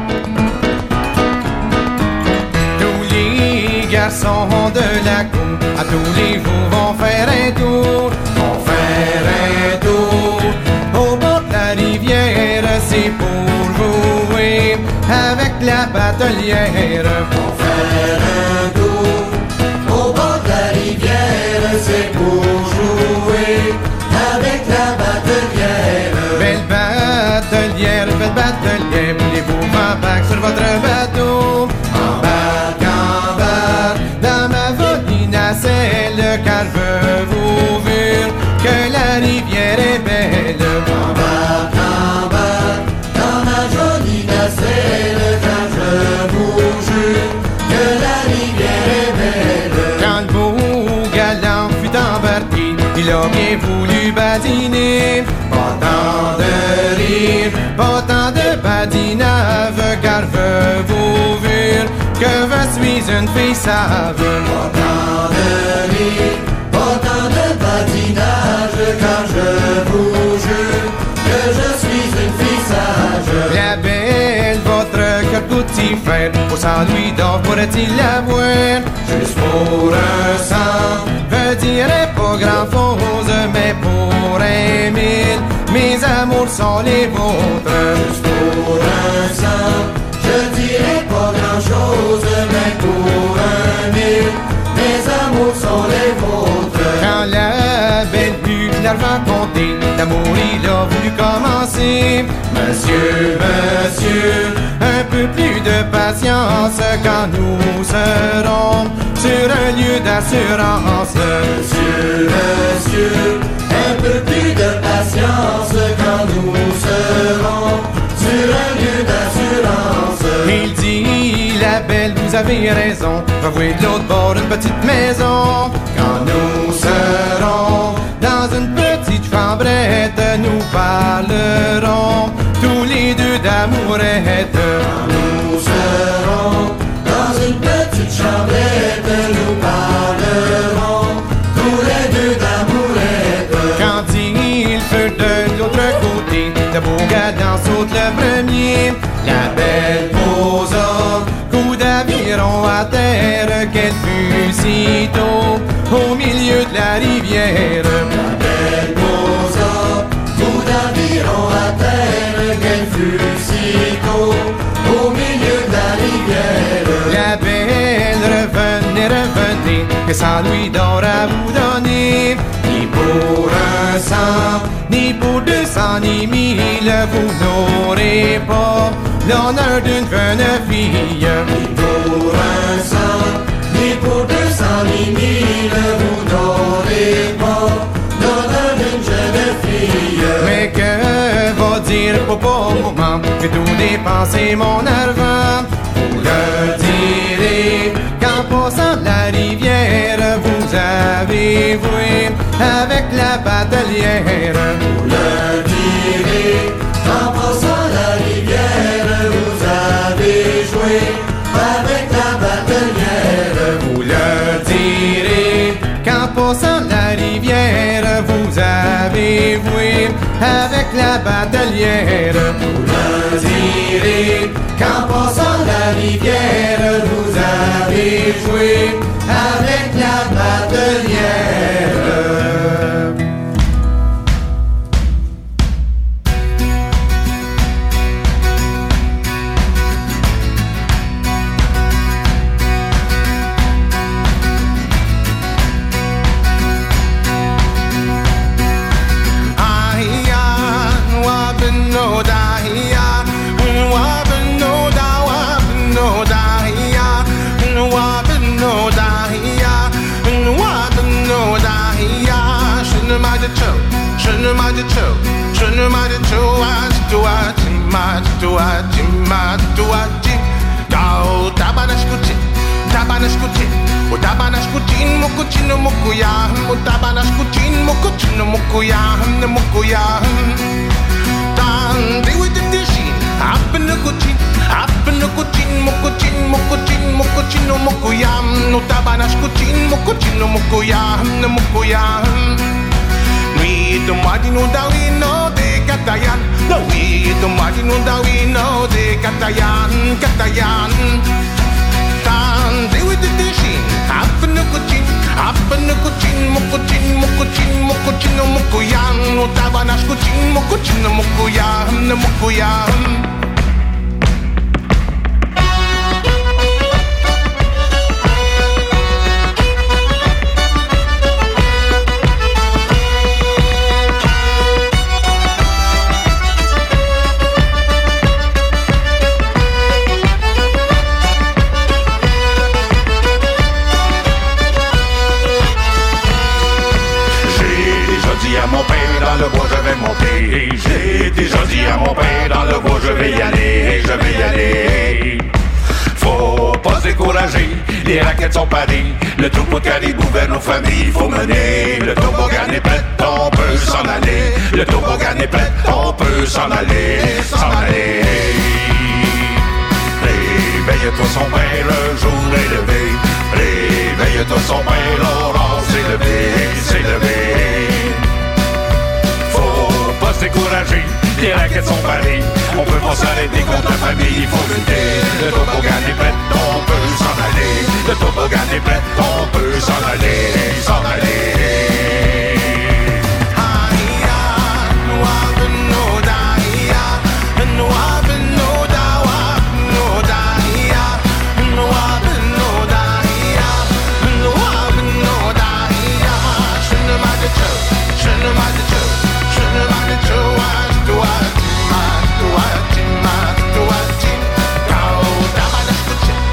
Tous les garçons de la cour, à tous les jours vont faire un tour, vont faire un tour au bord de la rivière, c'est pour jouer avec la batelière. Vont faire un tour au bord de la rivière, c'est pour jouer avec la batelière. Belle batelière, belle batelière, voulez-vous m'embarquer sur votre bateau? Embarque, embarque dans ma volie nacelle, car je veux vous dire que la rivière est belle. Embarque, embarque dans ma jolie nacelle, car je vous jure que la rivière est belle. Quand le beau galant fut embarqué, il a bien voulu badiner. Pas tant de rire, pas tant de badinage, car je vous jure que je suis une fille sage. Pas tant de rire, pas tant de badinage, car je vous jure que je suis une fille sage. La belle, votre cœur peut-il faire, pour cent louis d'or pourrait-il l'avoir? Juste pour un cent, je dirais pas grand-chose, mais pour un mille, mes amours sont les vôtres. Juste pour un cent, je dirais pas grand-chose, mais pour un mille, mes amours sont les vôtres. Quand la belle but l'argent compté, l'amour il a voulu commencer. Monsieur, monsieur, un peu plus de patience, quand nous serons sur un lieu d'assurance. Monsieur, monsieur, un peu plus de patience, quand nous serons sur un lieu d'assurance. Il dit, la belle, vous avez raison, va voir de l'autre bord une petite maison. Quand nous serons dans une petite chambrette, nous parlerons tous les deux d'amourette. Quand nous serons dans une petite chambrette, nous parlerons tous les deux d'amourette. Quand il fut de l'autre côté, de beau galant saute le premier. La belle posa, coup d'aviron à terre, qu'elle fut si tôt au milieu de la rivière. La belle posa, coup d'aviron à terre, qu'elle fut si tôt au milieu de la rivière. La belle revenez, revenez, que cent louis d'or à vous donner. Ni pour un cent, ni pour deux cents, ni mille, vous n'aurez pas l'honneur d'une jeune fille. Ni pour un cent, ni pour deux cents, ni mille, vous n'aurez dire pour pas un moment que tout dépenser mon argent. Vous le direz qu'en passant la rivière, vous avez joué avec la batelière. Vous le direz qu'en passant la rivière, vous avez joué avec la batelière. Vous le direz qu'en passant la rivière, vous avez joué avec la batelière. Vous le direz qu'en passant la rivière, vous avez joué avec la batelière. Je ne m'en dis tout, je ne m'en dis tout, toi, tu m'as, toi, tu m'as, toi, tu m'as, tabanas cutin, tabanas cutin, o tabanas cutin, mocutin, mocuya, o tabanas cutin, mocutin, mocuya, mocuya. Tan, they with the dishin, up in the cutin, up in the cutin, mocutin, mocutin, mocutin, mocuya, no tabanas cutin, mocutin, mocuya, mocuya. We the Martino Dawino de Catayan. No, we the Martino Dawino de Catayan, Catayan. Tan, they with the dishin, up in the cutin, up in the cutin, mokutin, mokutin, mokutin, mokuyan, no tabanas cutin, mokutin, mokuyan, mokuyan. Dans le bois je vais monter. J'ai déjà dit à mon père dans le bois je vais y aller, je vais y aller. Faut pas se décourager, les raquettes sont parées. Le troupeau de caribou vers nos familles, faut mener. Le toboggan est prêt, on peut s'en aller. Le toboggan est prêt, on peut s'en aller, s'en aller. Réveille-toi son père, le jour est levé. Réveille-toi son père, l'aurore s'est levé, s'est levé. Pas se décourager, les raquettes sont parées. On peut pas s'arrêter contre la famille, il faut lutter. Le toboggan est prêt, on peut s'en aller. Le toboggan est prêt, on peut s'en aller, s'en aller. Tabanas cutin,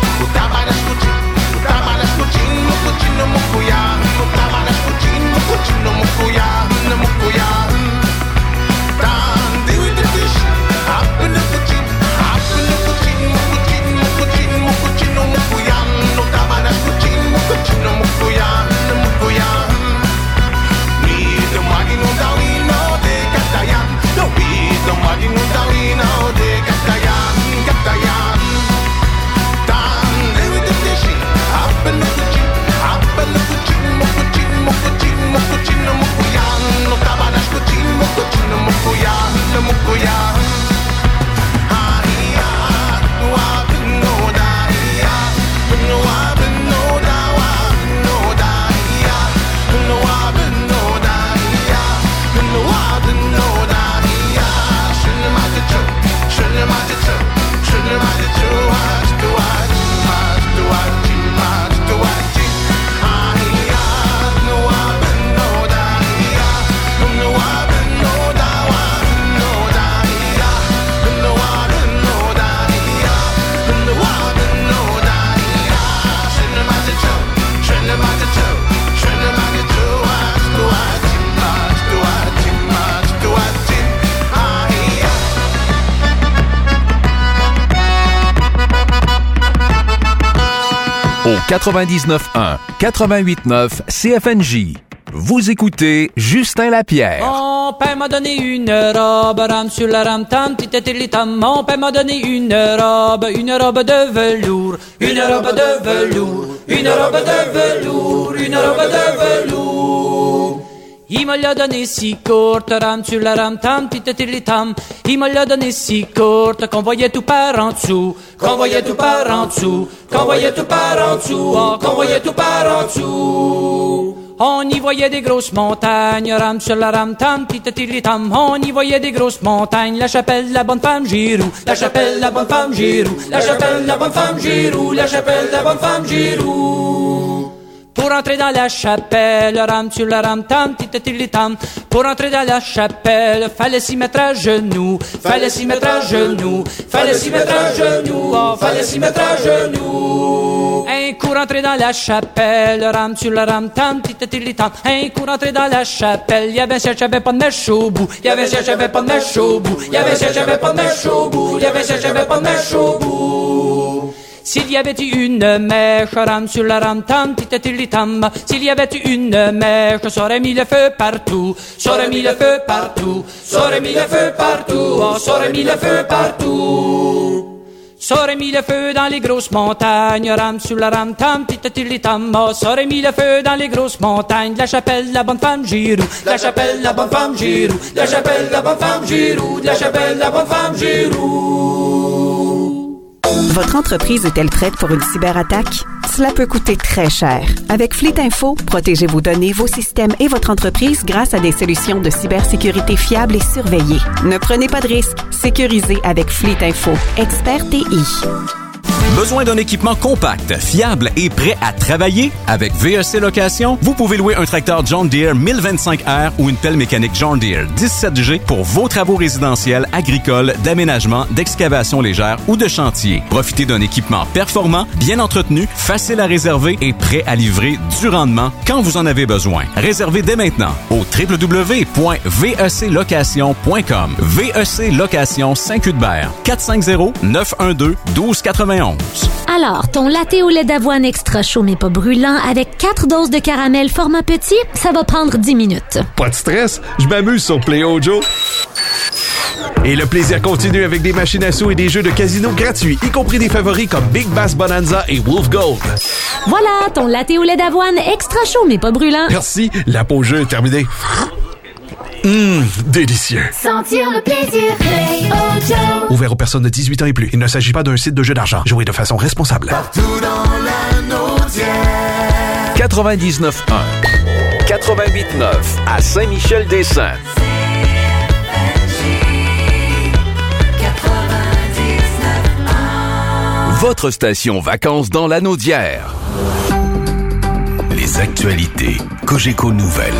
au quatre-vingt-dix-neuf un, quatre-vingt-huit neuf C F N J. Vous écoutez Justin Lapierre. Mon père m'a donné une robe, ram sur la ram tam, titati-li-tam. Mon père m'a donné une robe, une robe de velours, une robe de velours, une robe de velours, une robe de velours. Il me l'a donné si courte, ram sur la ram tam, titati-li-tam. Il me l'a donné si courte qu'on voyait tout par en dessous, qu'on voyait tout par en dessous, qu'on voyait tout par en dessous, oh, qu'on voyait tout par en dessous. On y voyait des grosses montagnes, ram sur la ram tam, titati-li-tam. On y voyait des grosses montagnes, la chapelle, la bonne femme Giroux, la chapelle, la bonne femme Giroux, la chapelle, la bonne femme Giroux, la chapelle, la bonne femme Giroux. Pour entrer dans la chapelle, ram sur la ram tam, titati-li-tam. Pour entrer dans la chapelle, fallait s'y mettre à genoux, fallait s'y mettre à genoux, fallait s'y mettre à genoux, oh, fallait s'y mettre à genoux. Un coup rentré dans la chapelle, ram sur la ram tam, titati-li-tam. Un coup rentré dans la chapelle, y'avait un ciel, j'avais pas de mèche au bout, y'avait un ciel, j'avais pas de mèche au bout, y'avait un ciel, j'avais pas de mèche au bout, y'avait un ciel, j'avais pas de mèche au bout. S'il y avait eu une mèche, ram sur la ram tam, titati-li-tam. S'il y avait eu une mèche, ça aurait mis le feu partout, ça aurait mis le feu partout, ça aurait mis le feu partout, oh, ça aurait mis le feu partout. Ça aurait mis le feu dans les grosses montagnes, ram sur la ram tam, titati-li-tam. Oh, ça aurait mis le feu dans les grosses montagnes, la chapelle, la bonne femme Giroux, la chapelle, la bonne femme Giroux, la chapelle, la bonne femme Giroux, la chapelle, la bonne femme Giroux. Votre entreprise est-elle prête pour une cyberattaque? Cela peut coûter très cher. Avec Fleet Info, protégez vos données, vos systèmes et votre entreprise grâce à des solutions de cybersécurité fiables et surveillées. Ne prenez pas de risques. Sécurisez avec Fleet Info. Expert T I. Besoin d'un équipement compact, fiable et prêt à travailler? Avec V E C Location, vous pouvez louer un tracteur John Deere mille vingt-cinq R ou une pelle mécanique John Deere dix-sept G pour vos travaux résidentiels, agricoles, d'aménagement, d'excavation légère ou de chantier. Profitez d'un équipement performant, bien entretenu, facile à réserver et prêt à livrer du rendement quand vous en avez besoin. Réservez dès maintenant au w w w point v e c location point com. V E C Location Saint-Cuthbert, quatre cinq zéro, neuf un deux, un deux huit un. Alors, ton latte au lait d'avoine extra chaud mais pas brûlant avec quatre doses de caramel format petit, ça va prendre dix minutes. Pas de stress, je m'amuse sur Play Ojo. Et le plaisir continue avec des machines à sous et des jeux de casino gratuits, y compris des favoris comme Big Bass Bonanza et Wolf Gold. Voilà, ton latte au lait d'avoine extra chaud mais pas brûlant. Merci, la pause jeu est terminée. Hum, délicieux. Sentir le plaisir, Play Ojo. Ouvert aux personnes de dix-huit ans et plus. Il ne s'agit pas d'un site de jeu d'argent. Jouez de façon responsable. Partout dans la Naudière. quatre-vingt-dix-neuf un, quatre-vingt-huit neuf à Saint-Michel-des-Saints. Votre station vacances dans la Naudière. Les actualités Cogeco Nouvelles.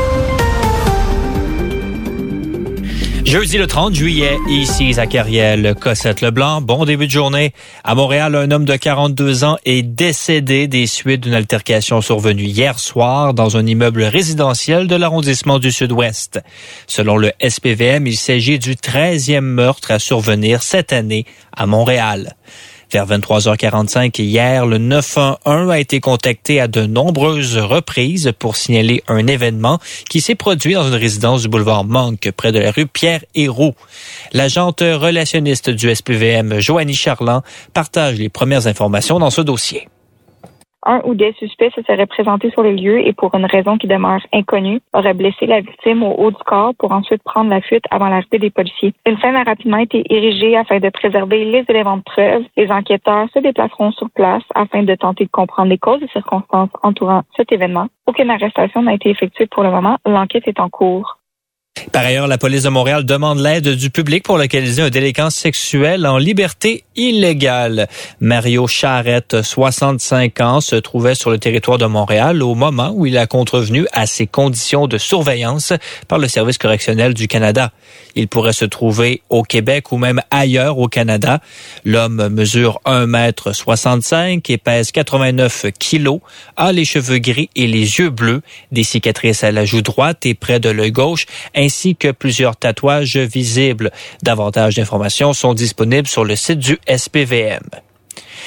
Jeudi le trente juillet, ici Zachariel Cossette-Leblanc. Bon début de journée. À Montréal, un homme de quarante-deux ans est décédé des suites d'une altercation survenue hier soir dans un immeuble résidentiel de l'arrondissement du Sud-Ouest. Selon le S P V M, il s'agit du treizième meurtre à survenir cette année à Montréal. Vers vingt-trois heures quarante-cinq hier, le neuf un un a été contacté à de nombreuses reprises pour signaler un événement qui s'est produit dans une résidence du boulevard Monk, près de la rue Pierre-Héroux. L'agente relationniste du S P V M, Joanie Charland, partage les premières informations dans ce dossier. Un ou des suspects se seraient présentés sur les lieux et pour une raison qui demeure inconnue, auraient blessé la victime au haut du corps pour ensuite prendre la fuite avant l'arrivée des policiers. Une scène a rapidement été érigée afin de préserver les éléments de preuve. Les enquêteurs se déplaceront sur place afin de tenter de comprendre les causes et circonstances entourant cet événement. Aucune arrestation n'a été effectuée pour le moment. L'enquête est en cours. Par ailleurs, la police de Montréal demande l'aide du public pour localiser un délinquant sexuel en liberté illégale. Mario Charette, soixante-cinq ans, se trouvait sur le territoire de Montréal au moment où il a contrevenu à ses conditions de surveillance par le Service correctionnel du Canada. Il pourrait se trouver au Québec ou même ailleurs au Canada. L'homme mesure un mètre soixante-cinq et pèse quatre-vingt-neuf kilos, a les cheveux gris et les yeux bleus, des cicatrices à la joue droite et près de l'œil gauche, ainsi que plusieurs tatouages visibles. Davantage d'informations sont disponibles sur le site du S P V M.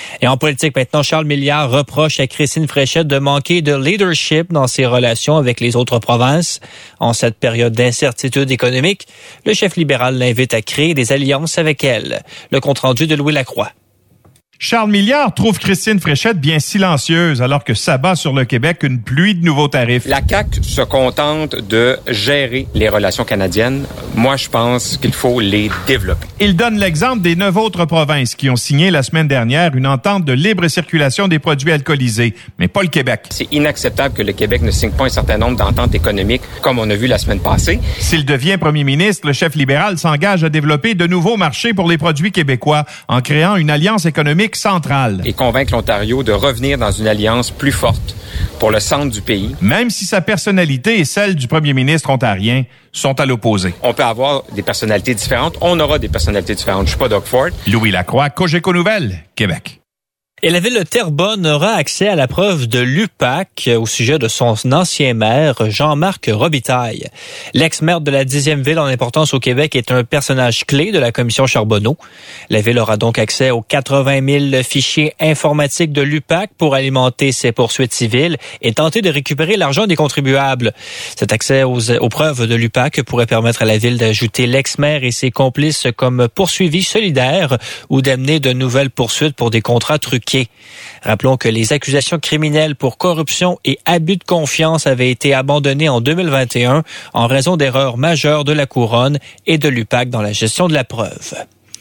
Et en politique maintenant, Charles Milliard reproche à Christine Fréchette de manquer de leadership dans ses relations avec les autres provinces. En cette période d'incertitude économique, le chef libéral l'invite à créer des alliances avec elle. Le compte-rendu de Louis Lacroix. Charles Milliard trouve Christine Fréchette bien silencieuse alors que s'abat sur le Québec une pluie de nouveaux tarifs. La C A Q se contente de gérer les relations canadiennes. Moi, je pense qu'il faut les développer. Il donne l'exemple des neuf autres provinces qui ont signé la semaine dernière une entente de libre circulation des produits alcoolisés, mais pas le Québec. C'est inacceptable que le Québec ne signe pas un certain nombre d'ententes économiques, comme on a vu la semaine passée. S'il devient premier ministre, le chef libéral s'engage à développer de nouveaux marchés pour les produits québécois en créant une alliance économique centrale. Et convaincre l'Ontario de revenir dans une alliance plus forte pour le centre du pays. Même si sa personnalité et celle du premier ministre ontarien sont à l'opposé. On peut avoir des personnalités différentes. On aura des personnalités différentes. Je suis pas Doug Ford. Louis Lacroix, Cogeco Nouvelles, Québec. Et la ville de Terrebonne aura accès à la preuve de l'U P A C au sujet de son ancien maire, Jean-Marc Robitaille. L'ex-maire de la dixième ville en importance au Québec est un personnage clé de la commission Charbonneau. La ville aura donc accès aux quatre-vingt mille fichiers informatiques de l'U P A C pour alimenter ses poursuites civiles et tenter de récupérer l'argent des contribuables. Cet accès aux, aux preuves de l'U P A C pourrait permettre à la ville d'ajouter l'ex-maire et ses complices comme poursuivis solidaires ou d'amener de nouvelles poursuites pour des contrats truqués. Rappelons que les accusations criminelles pour corruption et abus de confiance avaient été abandonnées en deux mille vingt et un en raison d'erreurs majeures de la Couronne et de l'U P A C dans la gestion de la preuve.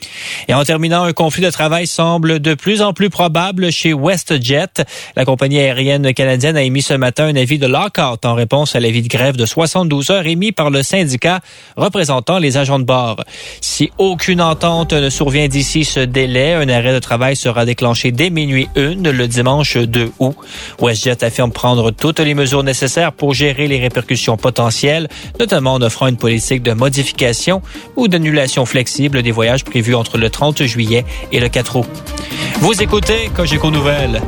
Et en terminant, un conflit de travail semble de plus en plus probable chez WestJet. La compagnie aérienne canadienne a émis ce matin un avis de lockout en réponse à l'avis de grève de soixante-douze heures émis par le syndicat représentant les agents de bord. Si aucune entente ne survient d'ici ce délai, un arrêt de travail sera déclenché dès minuit une le dimanche deux août. WestJet affirme prendre toutes les mesures nécessaires pour gérer les répercussions potentielles, notamment en offrant une politique de modification ou d'annulation flexible des voyages prévus entre le trente juillet et le quatre août. Vous écoutez Cogeco Nouvelles.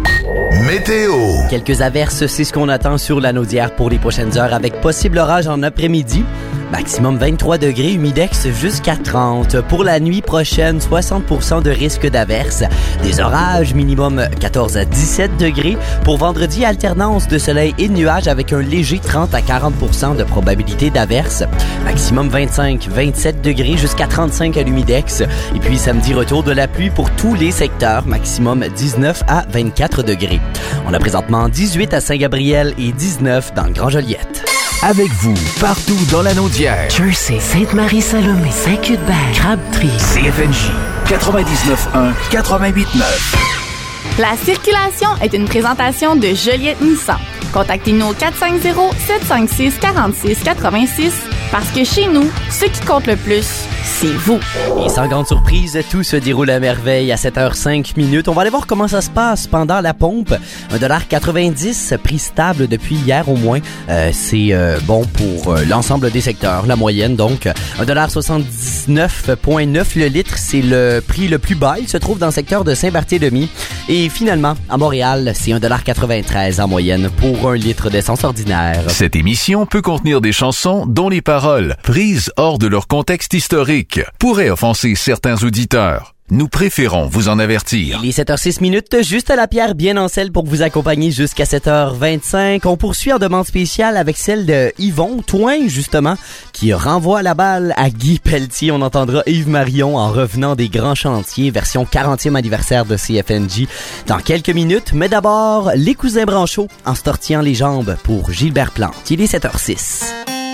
Météo. Quelques averses, c'est ce qu'on attend sur la Naudière pour les prochaines heures avec possible orage en après-midi. Maximum vingt-trois degrés, humidex jusqu'à trente. Pour la nuit prochaine, soixante pour cent de risque d'averse. Des orages, minimum quatorze à dix-sept degrés. Pour vendredi, alternance de soleil et de nuages avec un léger trente à quarante pour cent de probabilité d'averse. Maximum vingt-cinq à vingt-sept degrés jusqu'à trente-cinq à l'humidex. Et puis samedi, retour de la pluie pour tous les secteurs. Maximum dix-neuf à vingt-quatre degrés. On a présentement dix-huit à Saint-Gabriel et dix-neuf dans le Grand-Joliette. Avec vous, partout dans la Naudière. Jersey, Sainte-Marie-Salomé, Saint-Cuthbert, Crabtree. C F N J quatre-vingt-dix-neuf un, quatre-vingt-huit neuf. La circulation est une présentation de Joliette Nissan. Contactez-nous au quatre cinq zéro, sept cinq six, quatre six quatre six parce que chez nous, ce qui compte le plus, c'est vous. Et sans grande surprise, tout se déroule à merveille à sept heures cinq minutes. On va aller voir comment ça se passe pendant la pompe. un dollar quatre-vingt-dix, prix stable depuis hier au moins. Euh, c'est euh, bon pour euh, l'ensemble des secteurs, la moyenne donc. un dollar soixante-dix-neuf virgule neuf le litre, c'est le prix le plus bas. Il se trouve dans le secteur de Saint-Barthélemy. Et finalement, à Montréal, c'est un dollar quatre-vingt-treize en moyenne pour un litre d'essence ordinaire. Cette émission peut contenir des chansons dont les paroles, prises hors de leur contexte historique, pourraient offenser certains auditeurs. Nous préférons vous en avertir. Il est sept heures six minutes, juste à la pierre, bien en selle pour vous accompagner jusqu'à sept heures vingt-cinq. On poursuit en demande spéciale avec celle de Yvon Touin, justement, qui renvoie la balle à Guy Pelletier. On entendra Yves Marion en revenant des grands chantiers, version quarantième anniversaire de C F N J dans quelques minutes. Mais d'abord, les cousins Branchot en se tortillant les jambes pour Gilbert Plante. Il est sept heures six.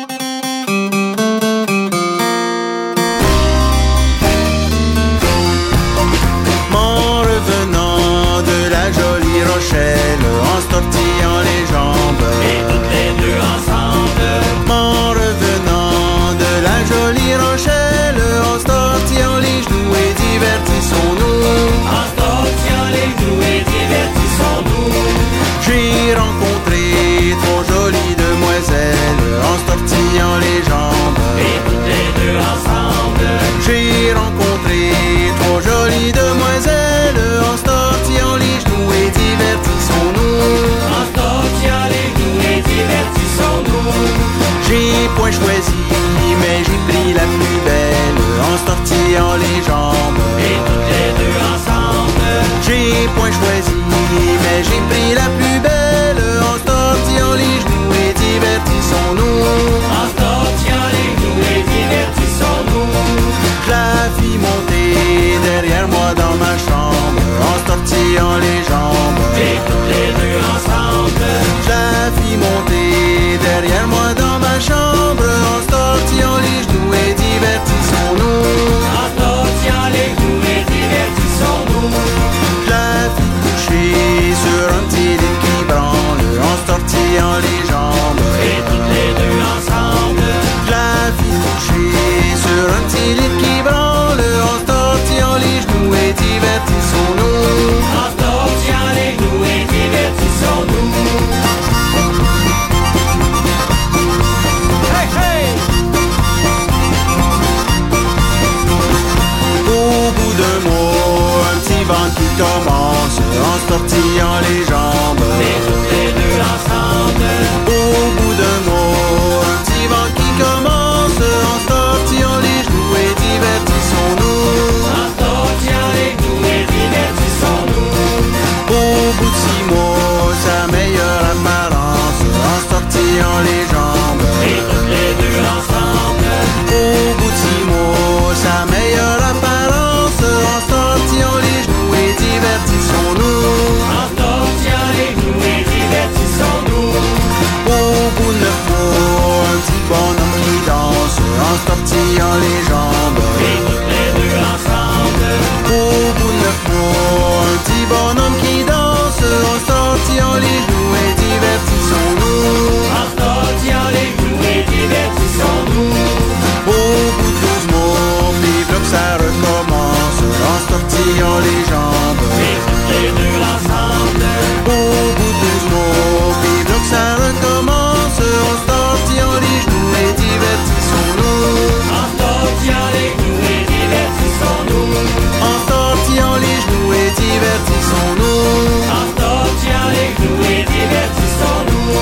En se tortillant les jambes et toutes les deux ensemble. En revenant de la jolie Rochelle, en se tortillant les genoux et divertissons-nous. En se tortillant les genoux et divertissons-nous. J'ai rencontré trop jolies demoiselles en se Mais j'ai pris la plus belle en se tortillant les genoux et divertissons-nous. En se tortillant les genoux et divertissons-nous. Je la fis monter derrière moi dans ma chambre en se tortillant les jambes. Et toutes les deux ensemble. Je la fis monter derrière moi dans ma chambre en se tortillant les genoux et divertissons-nous. En se tortillant les genoux et divertissons-nous. Je la fis coucher sur un petit lit qui branle en se tortillant les jambes. Et toutes les deux ensemble. Je la fis coucher sur un petit lit qui branle en se tortillant les genoux et divertissons-nous. En se tortillant les genoux et divertissons-nous. Hey, hey! Au bout d'un mois, un petit vent qui commence en se tortillant les jambes. Et toutes les deux ensemble. Au bout d'un mois, un petit vent qui commence en se tortillant les genoux et divertissons-nous. En se tortillant les genoux et divertissons-nous. Au bout de six mois, sa meilleure apparence en se tortillant les jambes. Et toutes les deux ensemble. Au bout de six mois, sa meilleure apparence en se tortillant les genoux et divertissons-nous. En se tortillant les genoux et divertissons-nous. Au bout de neuf mois, un petit bonhomme qui danse en se tortillant les jambes. Et toutes les deux ensemble. Au bout de neuf mois, un petit bonhomme qui danse en se tortillant les genoux et divertissons-nous. En se tortillant les genoux et divertissons-nous. Au bout de douze mois, vive là que ça recommence en se tortillant les jambes. Et toutes les deux ensemble. Au bout de douze mois, vive là que ça recommence en se tortillant les genoux et divertissons-nous. En se tortillant les genoux et divertissons-nous. En se tortillant les genoux et divertissons-nous. En se tortillant les genoux et divertissons-nous.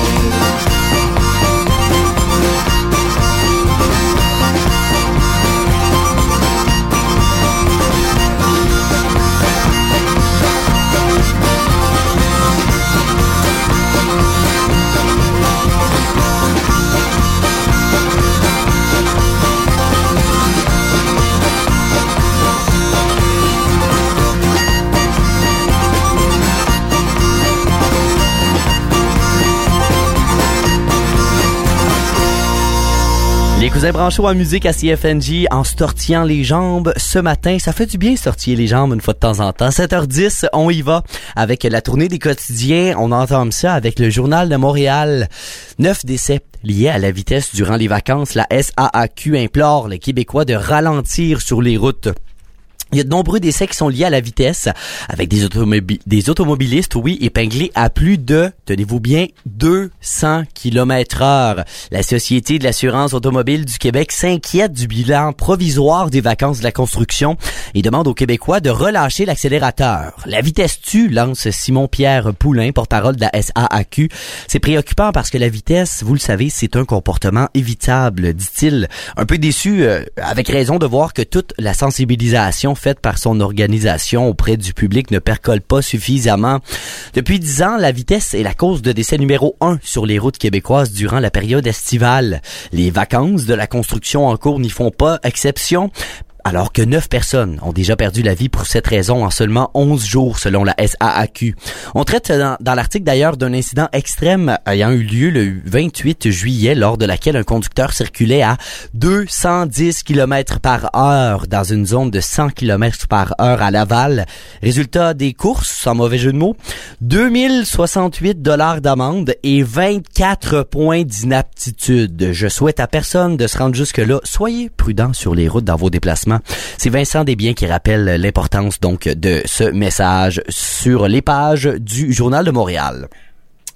Les cousins Branchot en musique à C F N J en se tortillant les jambes ce matin. Ça fait du bien sortir les jambes une fois de temps en temps. sept heures dix, on y va avec la tournée des quotidiens. On entame ça avec le Journal de Montréal. Neuf décès liés à la vitesse durant les vacances. La S A A Q implore les Québécois de ralentir sur les routes. Il y a de nombreux décès qui sont liés à la vitesse, avec des, automobi- des automobilistes, oui, épinglés à plus de, tenez-vous bien, deux cents kilomètres heure. La Société de l'assurance automobile du Québec s'inquiète du bilan provisoire des vacances de la construction et demande aux Québécois de relâcher l'accélérateur. La vitesse tue, lance Simon-Pierre Poulain, porte-parole de la S A A Q. C'est préoccupant parce que la vitesse, vous le savez, c'est un comportement évitable, dit-il. Un peu déçu, euh, avec raison, de voir que toute la sensibilisation faite par son organisation auprès du public ne percole pas suffisamment. Depuis dix ans, la vitesse est la cause de décès numéro un sur les routes québécoises durant la période estivale. Les vacances de la construction en cours n'y font pas exception. Alors que neuf personnes ont déjà perdu la vie pour cette raison en seulement onze jours selon la S A A Q. On traite dans, dans l'article d'ailleurs d'un incident extrême ayant eu lieu le vingt-huit juillet lors de laquelle un conducteur circulait à deux cent dix kilomètres par heure dans une zone de cent kilomètres par heure à Laval. Résultat des courses, sans mauvais jeu de mots, deux mille soixante-huit dollars d'amende et vingt-quatre points d'inaptitude. Je souhaite à personne de se rendre jusque-là. Soyez prudents sur les routes dans vos déplacements. C'est Vincent Desbiens qui rappelle l'importance donc de ce message sur les pages du Journal de Montréal.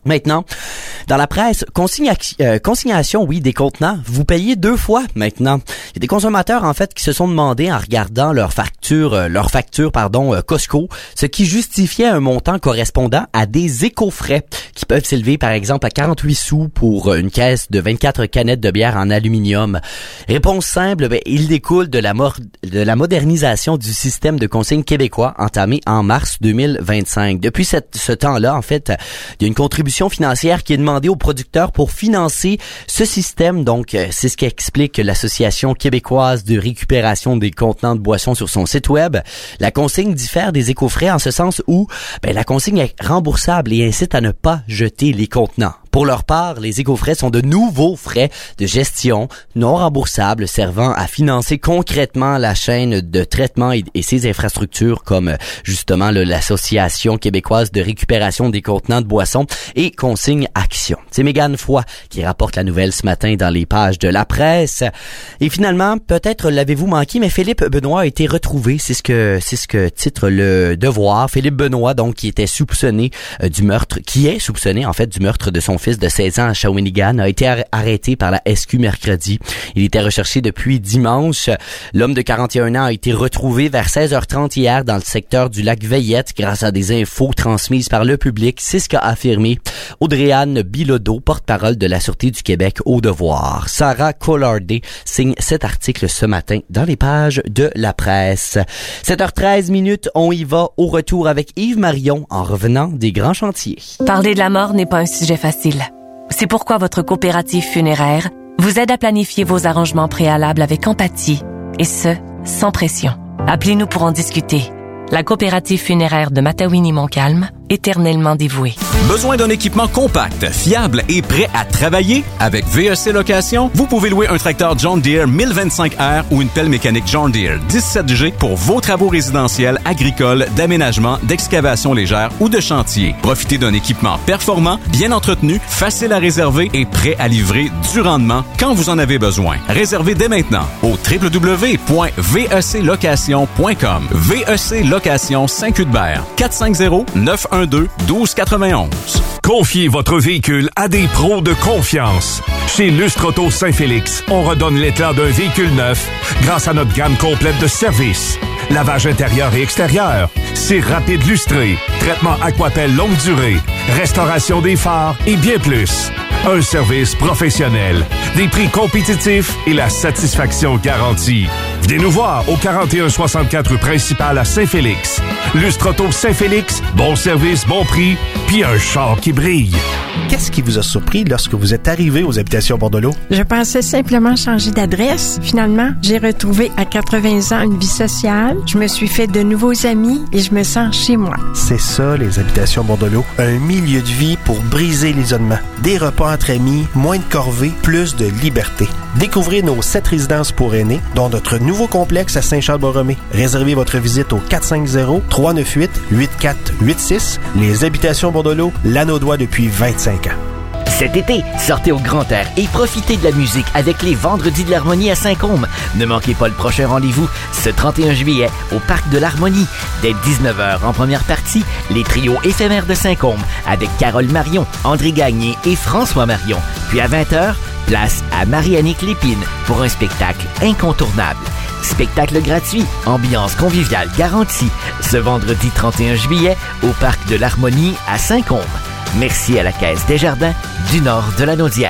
Maintenant, dans la presse, consigna- euh, consignation, oui, des contenants, vous payez deux fois maintenant. Il y a des consommateurs, en fait, qui se sont demandé en regardant leur facture, euh, leur facture, pardon, euh, Costco, ce qui justifiait un montant correspondant à des éco-frais qui peuvent s'élever, par exemple, à quarante-huit sous pour une caisse de vingt-quatre canettes de bière en aluminium. Réponse simple, ben, il découle de la, mor- de la modernisation du système de consigne québécois entamé en mars deux mille vingt-cinq. Depuis cette, ce temps-là, en fait, il y a une contribution financière qui est demandée aux producteurs pour financer ce système. Donc, euh, c'est ce qu'explique l'Association québécoise de récupération des contenants de boissons sur son site web. La consigne diffère des éco-frais en ce sens où ben, la consigne est remboursable et incite à ne pas jeter les contenants. Pour leur part, les éco-frais sont de nouveaux frais de gestion non remboursables servant à financer concrètement la chaîne de traitement et, et ses infrastructures comme justement le, l'Association québécoise de récupération des contenants de boissons et Consigne Action. C'est Mégane Foy qui rapporte la nouvelle ce matin dans les pages de la presse. Et finalement, peut-être l'avez-vous manqué, mais Philippe Benoît a été retrouvé. C'est ce que c'est ce que titre le Devoir. Philippe Benoît, donc, qui était soupçonné euh, du meurtre, qui est soupçonné en fait du meurtre de son fils de seize ans à Shawinigan, a été ar- arrêté par la S Q mercredi. Il était recherché depuis dimanche. L'homme de quarante et un ans a été retrouvé vers seize heures trente hier dans le secteur du lac Veillette grâce à des infos transmises par le public. C'est ce qu'a affirmé Audrey-Anne Bilodeau, porte-parole de la Sûreté du Québec au Devoir. Sarah Collardé signe cet article ce matin dans les pages de la presse. sept heures treize minutes, on y va au retour avec Yves Marion en revenant des grands chantiers. Parler de la mort n'est pas un sujet facile. C'est pourquoi votre coopérative funéraire vous aide à planifier vos arrangements préalables avec empathie, et ce, sans pression. Appelez-nous pour en discuter. La coopérative funéraire de Matawini-Montcalm, éternellement dévouée. Besoin d'un équipement compact, fiable et prêt à travailler? Avec V E C Location, vous pouvez louer un tracteur John Deere mille vingt-cinq R ou une pelle mécanique John Deere dix-sept G pour vos travaux résidentiels, agricoles, d'aménagement, d'excavation légère ou de chantier. Profitez d'un équipement performant, bien entretenu, facile à réserver et prêt à livrer du rendement quand vous en avez besoin. Réservez dès maintenant au w w w point v e c location point com. V E C Location Saint-Cuthbert, quatre cinq zéro, neuf un deux, un deux quatre-vingt-onze. Confiez votre véhicule à des pros de confiance. Chez Lustre Auto Saint-Félix, on redonne l'éclat d'un véhicule neuf grâce à notre gamme complète de services. Lavage intérieur et extérieur, cire rapide lustré, traitement Aquapel longue durée, restauration des phares et bien plus. Un service professionnel, des prix compétitifs et la satisfaction garantie. Venez nous voir au quarante et un soixante-quatre rue principale à Saint-Félix. Lustre Auto Saint-Félix, bon service, bon prix, puis un char qui brille. Qu'est-ce qui vous a surpris lorsque vous êtes arrivé aux Habitations Bordelot? Je pensais simplement changer d'adresse. Finalement, j'ai retrouvé à quatre-vingts ans une vie sociale. Je me suis fait de nouveaux amis et je me sens chez moi. C'est ça, les Habitations Bordelot. Un milieu de vie pour briser l'isolement. Des repas entre amis, moins de corvées, plus de liberté. Découvrez nos sept résidences pour aînés, dont notre nouveau complexe à Saint-Charles-Borromée. Réservez votre visite au quatre cinq zéro, trois neuf huit, huit quatre huit six. Les Habitations Bordelot, l'Anaudois depuis vingt-cinq ans. Cet été, sortez au grand air et profitez de la musique avec les Vendredis de l'Harmonie à Saint-Côme. Ne manquez pas le prochain rendez-vous ce trente et un juillet au Parc de l'Harmonie. Dès dix-neuf heures en première partie, les trios éphémères de Saint-Côme avec Carole Marion, André Gagné et François Marion. Puis à vingt heures, place à Marie-Annick Lépine pour un spectacle incontournable. Spectacle gratuit, ambiance conviviale garantie. Ce vendredi trente et un juillet au Parc de l'Harmonie à Saint-Côme. Merci à la Caisse des Jardins du Nord de la Naudière.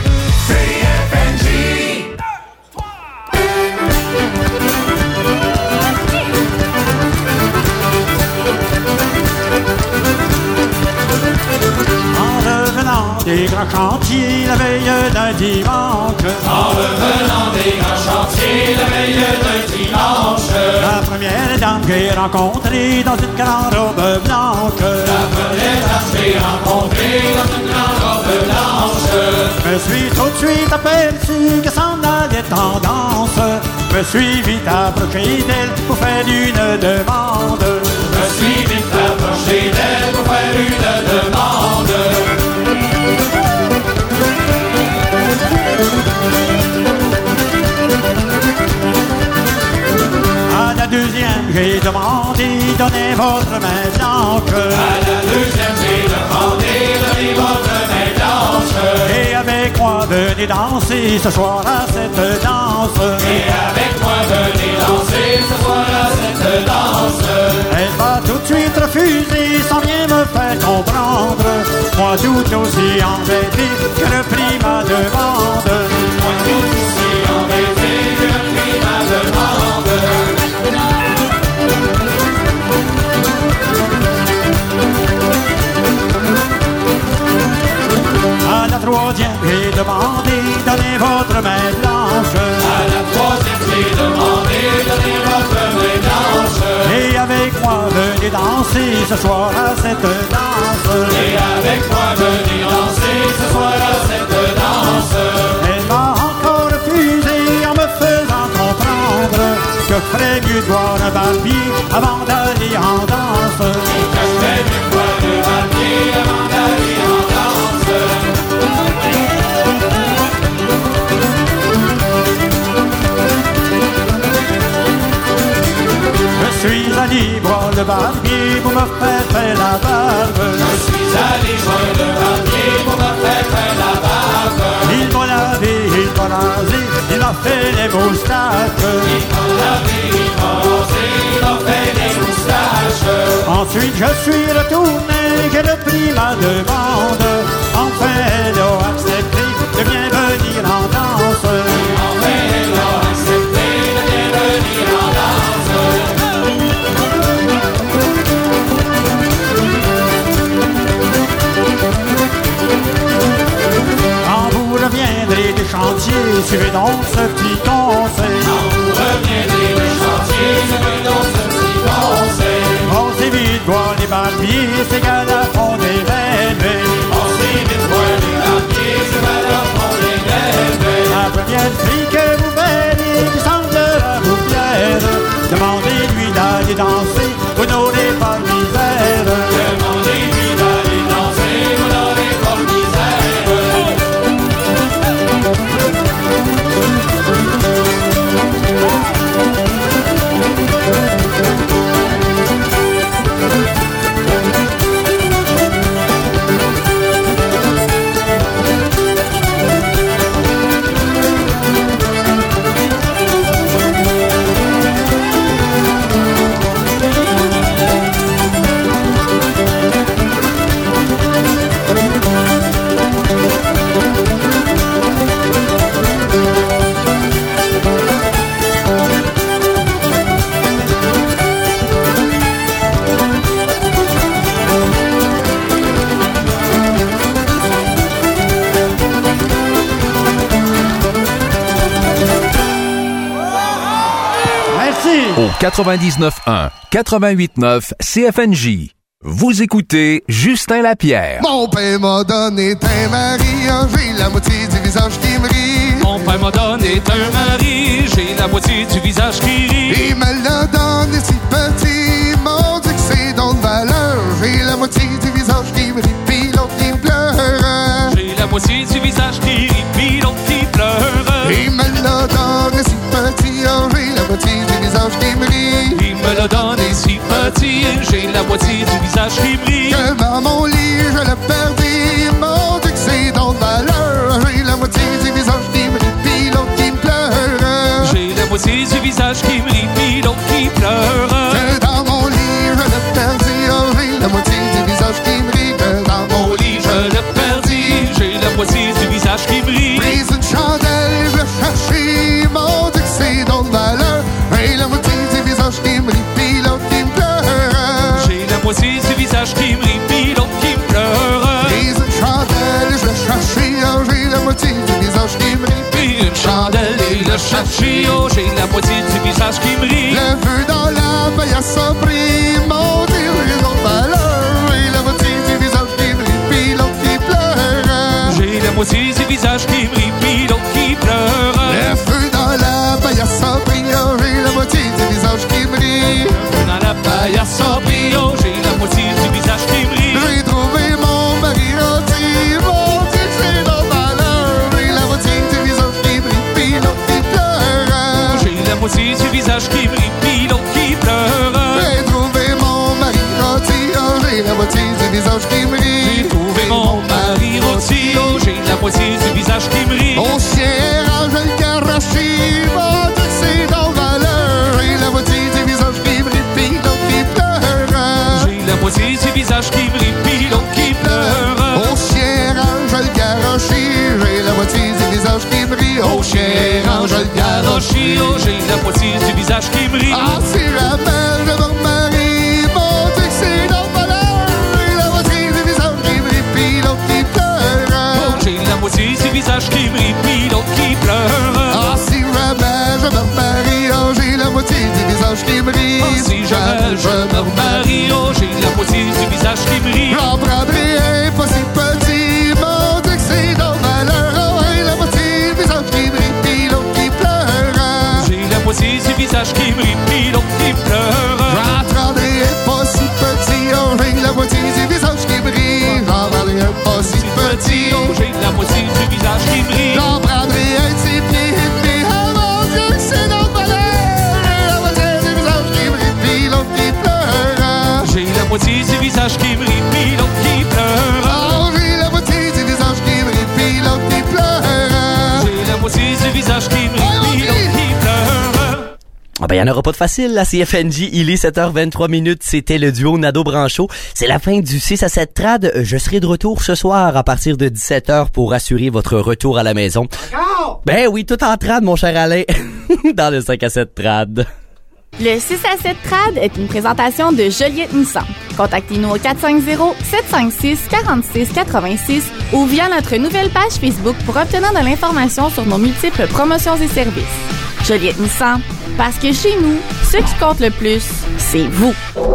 C F N J. En revenant des grands chantiers la veille d'un dimanche. En revenant des grands chantiers la veille d'un dimanche. La première dame que j'ai rencontrée dans une grande robe blanche. La première dame que j'ai rencontrée dans une grande robe blanche. Je me suis tout de suite aperçu que s'en allait tendance. Je me suis vite approché d'elle pour faire une demande. Je me suis vite approché d'elle pour faire une demande. À la deuxième, j'ai demandé, donnez votre main blanche. À la deuxième, j'ai demandé, donnez votre venez danser ce soir à cette danse. Et avec moi, venez danser ce soir à cette danse. Elle va tout de suite refuser sans bien me faire comprendre. Moi tout aussi embêté que le prix ma demande. Moi tout aussi embêté que le prix ma demande. À la troisième, j'ai demandé, donnez votre main blanche. À la troisième, j'ai demandé, donnez votre main blanche. Et avec moi, venez danser ce soir à cette danse. Et avec moi, venez danser ce soir à cette danse. Elle m'a encore refusé en me faisant comprendre que je ferais mieux de boire un barbier avant d'aller en danse. Et que je ferais mieux de boire un barbier avant d'aller en danse. Je suis allé voir le barbier pour me faire faire la barbe. Je suis allé voir le barbier pour me faire faire la barbe. Il m'a lavé, il m'a rasé, il m'a fait les moustaches. Il m'a lavé, il m'a rasé, il m'a fait les moustaches. Ensuite je suis retourné, j'ai repris ma demande. Enfin elle a accepté de bien venir en danse. Enfin elle a accepté de bien venir en danse. Quand vous reviendrez des chantiers, suivez donc ce petit conseil. Quand vous reviendrez des chantiers, suivez donc ce petit conseil. Pensez vite voir les barbiers, c'est qu'à la fond des bébés. Pensez vite voir les barbiers, c'est qu'à la fond des bébés. La première fille que vous verrez qui semblera vous plaire, demandez-lui d'aller danser, vous n'aurez pas de misère. Demandez-lui d'aller danser, vous n'aurez pas de misère. Au quatre-vingt-dix-neuf un, quatre-vingt-huit neuf C F N J. Vous écoutez Justin Lapierre. Mon père m'a donné un mari, j'ai la moitié du visage qui me rit. Mon père m'a donné un mari, j'ai la moitié du visage qui rit. Il me l'a donné si petit, mon Dieu que c'est donc de valeur. J'ai la moitié du visage qui me rit, pis l'autre qui pleure. J'ai la moitié du visage qui rit, pis l'autre qui pleure. Il me l'a donné si petit, j'ai la moitié du visage qui me rit. Il me l'a donné si petit, j'ai la moitié du visage qui brille. Que dans mon lit je l'ai perdu, mon Dieu que c'est donc de valeur. J'ai la moitié du visage qui me rit, pis l'autre qui me pleure. J'ai la moitié du visage qui brille, pis l'autre qui pleure. Que dans mon lit je l'ai perdu, j'ai la moitié du visage qui me rit. Que dans mon lit je l'ai perdu, j'ai la moitié du visage qui brille. Prise une chandelle, je l'ai cherché, mon Dieu que c'est donc de valeur. J'ai la moitié du visage qui me rit, pis l'autre qui me pleure. J'ai la moitié du visage qui brille, pis l'autre qui pleure. Prise une chandelle, je l'ai cherché, j'ai la moitié du visage qui me rit. Puis une chandelle et le chercher, oh, j'ai la moitié du visage qui me rit. Le feu dans la paille à son prix, mon Dieu, j'ai donc valeur. J'ai la moitié du visage qui me rit, pis l'autre qui pleure. J'ai la moitié du visage qui me rit, pis l'autre qui pleure. Le feu dans la paille à son prix, j'ai la moitié du visage qui me rit. Le feu dans la paille à son prix, oh, j'ai la moitié du visage qui me rit. J'ai trouvé mon mari rôti, mon Dieu, c'est donc valeur. J'ai la moitié du visage qui me rit, pis l'autre qui pleure. J'ai la moitié du visage qui me rit, pis l'autre qui pleure. J'ai trouvé mon mari rôti, j'ai la moitié du visage qui me rit. J'ai trouvé mon mari rôti, oh, j'ai la moitié du visage qui me rit. On Garochio, j'ai la moitié du visage qui brille. Ah, si jamais je me remarie, mon Dieu que c'est donc malheur. La moitié du visage qui brille, puis l'autre qui pleure. Oh, j'ai la moitié du visage qui brille, puis l'autre qui pleure. Ah, si jamais je me remarie, oh, j'ai la moitié du visage qui brille. Oh, si jamais je me remarie, oh, j'ai la moitié du visage qui brille. J'en prendrai un pas si petit, mon Dieu que c'est donc malheur. Oh, et la moitié du visage qui brille, puis l'autre qui pleure. J'ai la moitié du visage qui brille, puis l'autre qui pleure. J'en prendrai un pas si petit, oh, j'ai la moitié du visage qui brille. J'en prendrai un pas si petit, oh, j'ai la moitié du visage qui brille. J'en prendrai un de ses pieds, puis oh mon Dieu que c'est donc malheur. La moitié du visage qui brille, puis l'autre qui pleure. J'ai la moitié du visage qui brille, puis l'autre qui pleure. Oh, j'ai la moitié du visage qui brille, puis l'autre qui pleure. J'ai la moitié du visage qui brille, puis l'autre qui pleure. Ah ben, il n'y en aura pas de facile, là, C F N J. Il est sept heures vingt-trois minutes. C'était le duo Nadeau-Brancho. C'est la fin du six à sept trad. Je serai de retour ce soir à partir de dix-sept heures pour assurer votre retour à la maison. Oh! Ben oui, tout en trad, mon cher Alain. Dans le cinq à sept trad. Le six à sept trad est une présentation de Joliette Nissan. Contactez-nous au quatre cinq zéro, sept cinq six, quatre six quatre six ou via notre nouvelle page Facebook pour obtenir de l'information sur nos multiples promotions et services. Joliette Nissan, parce que chez nous, ce qui compte le plus, c'est vous.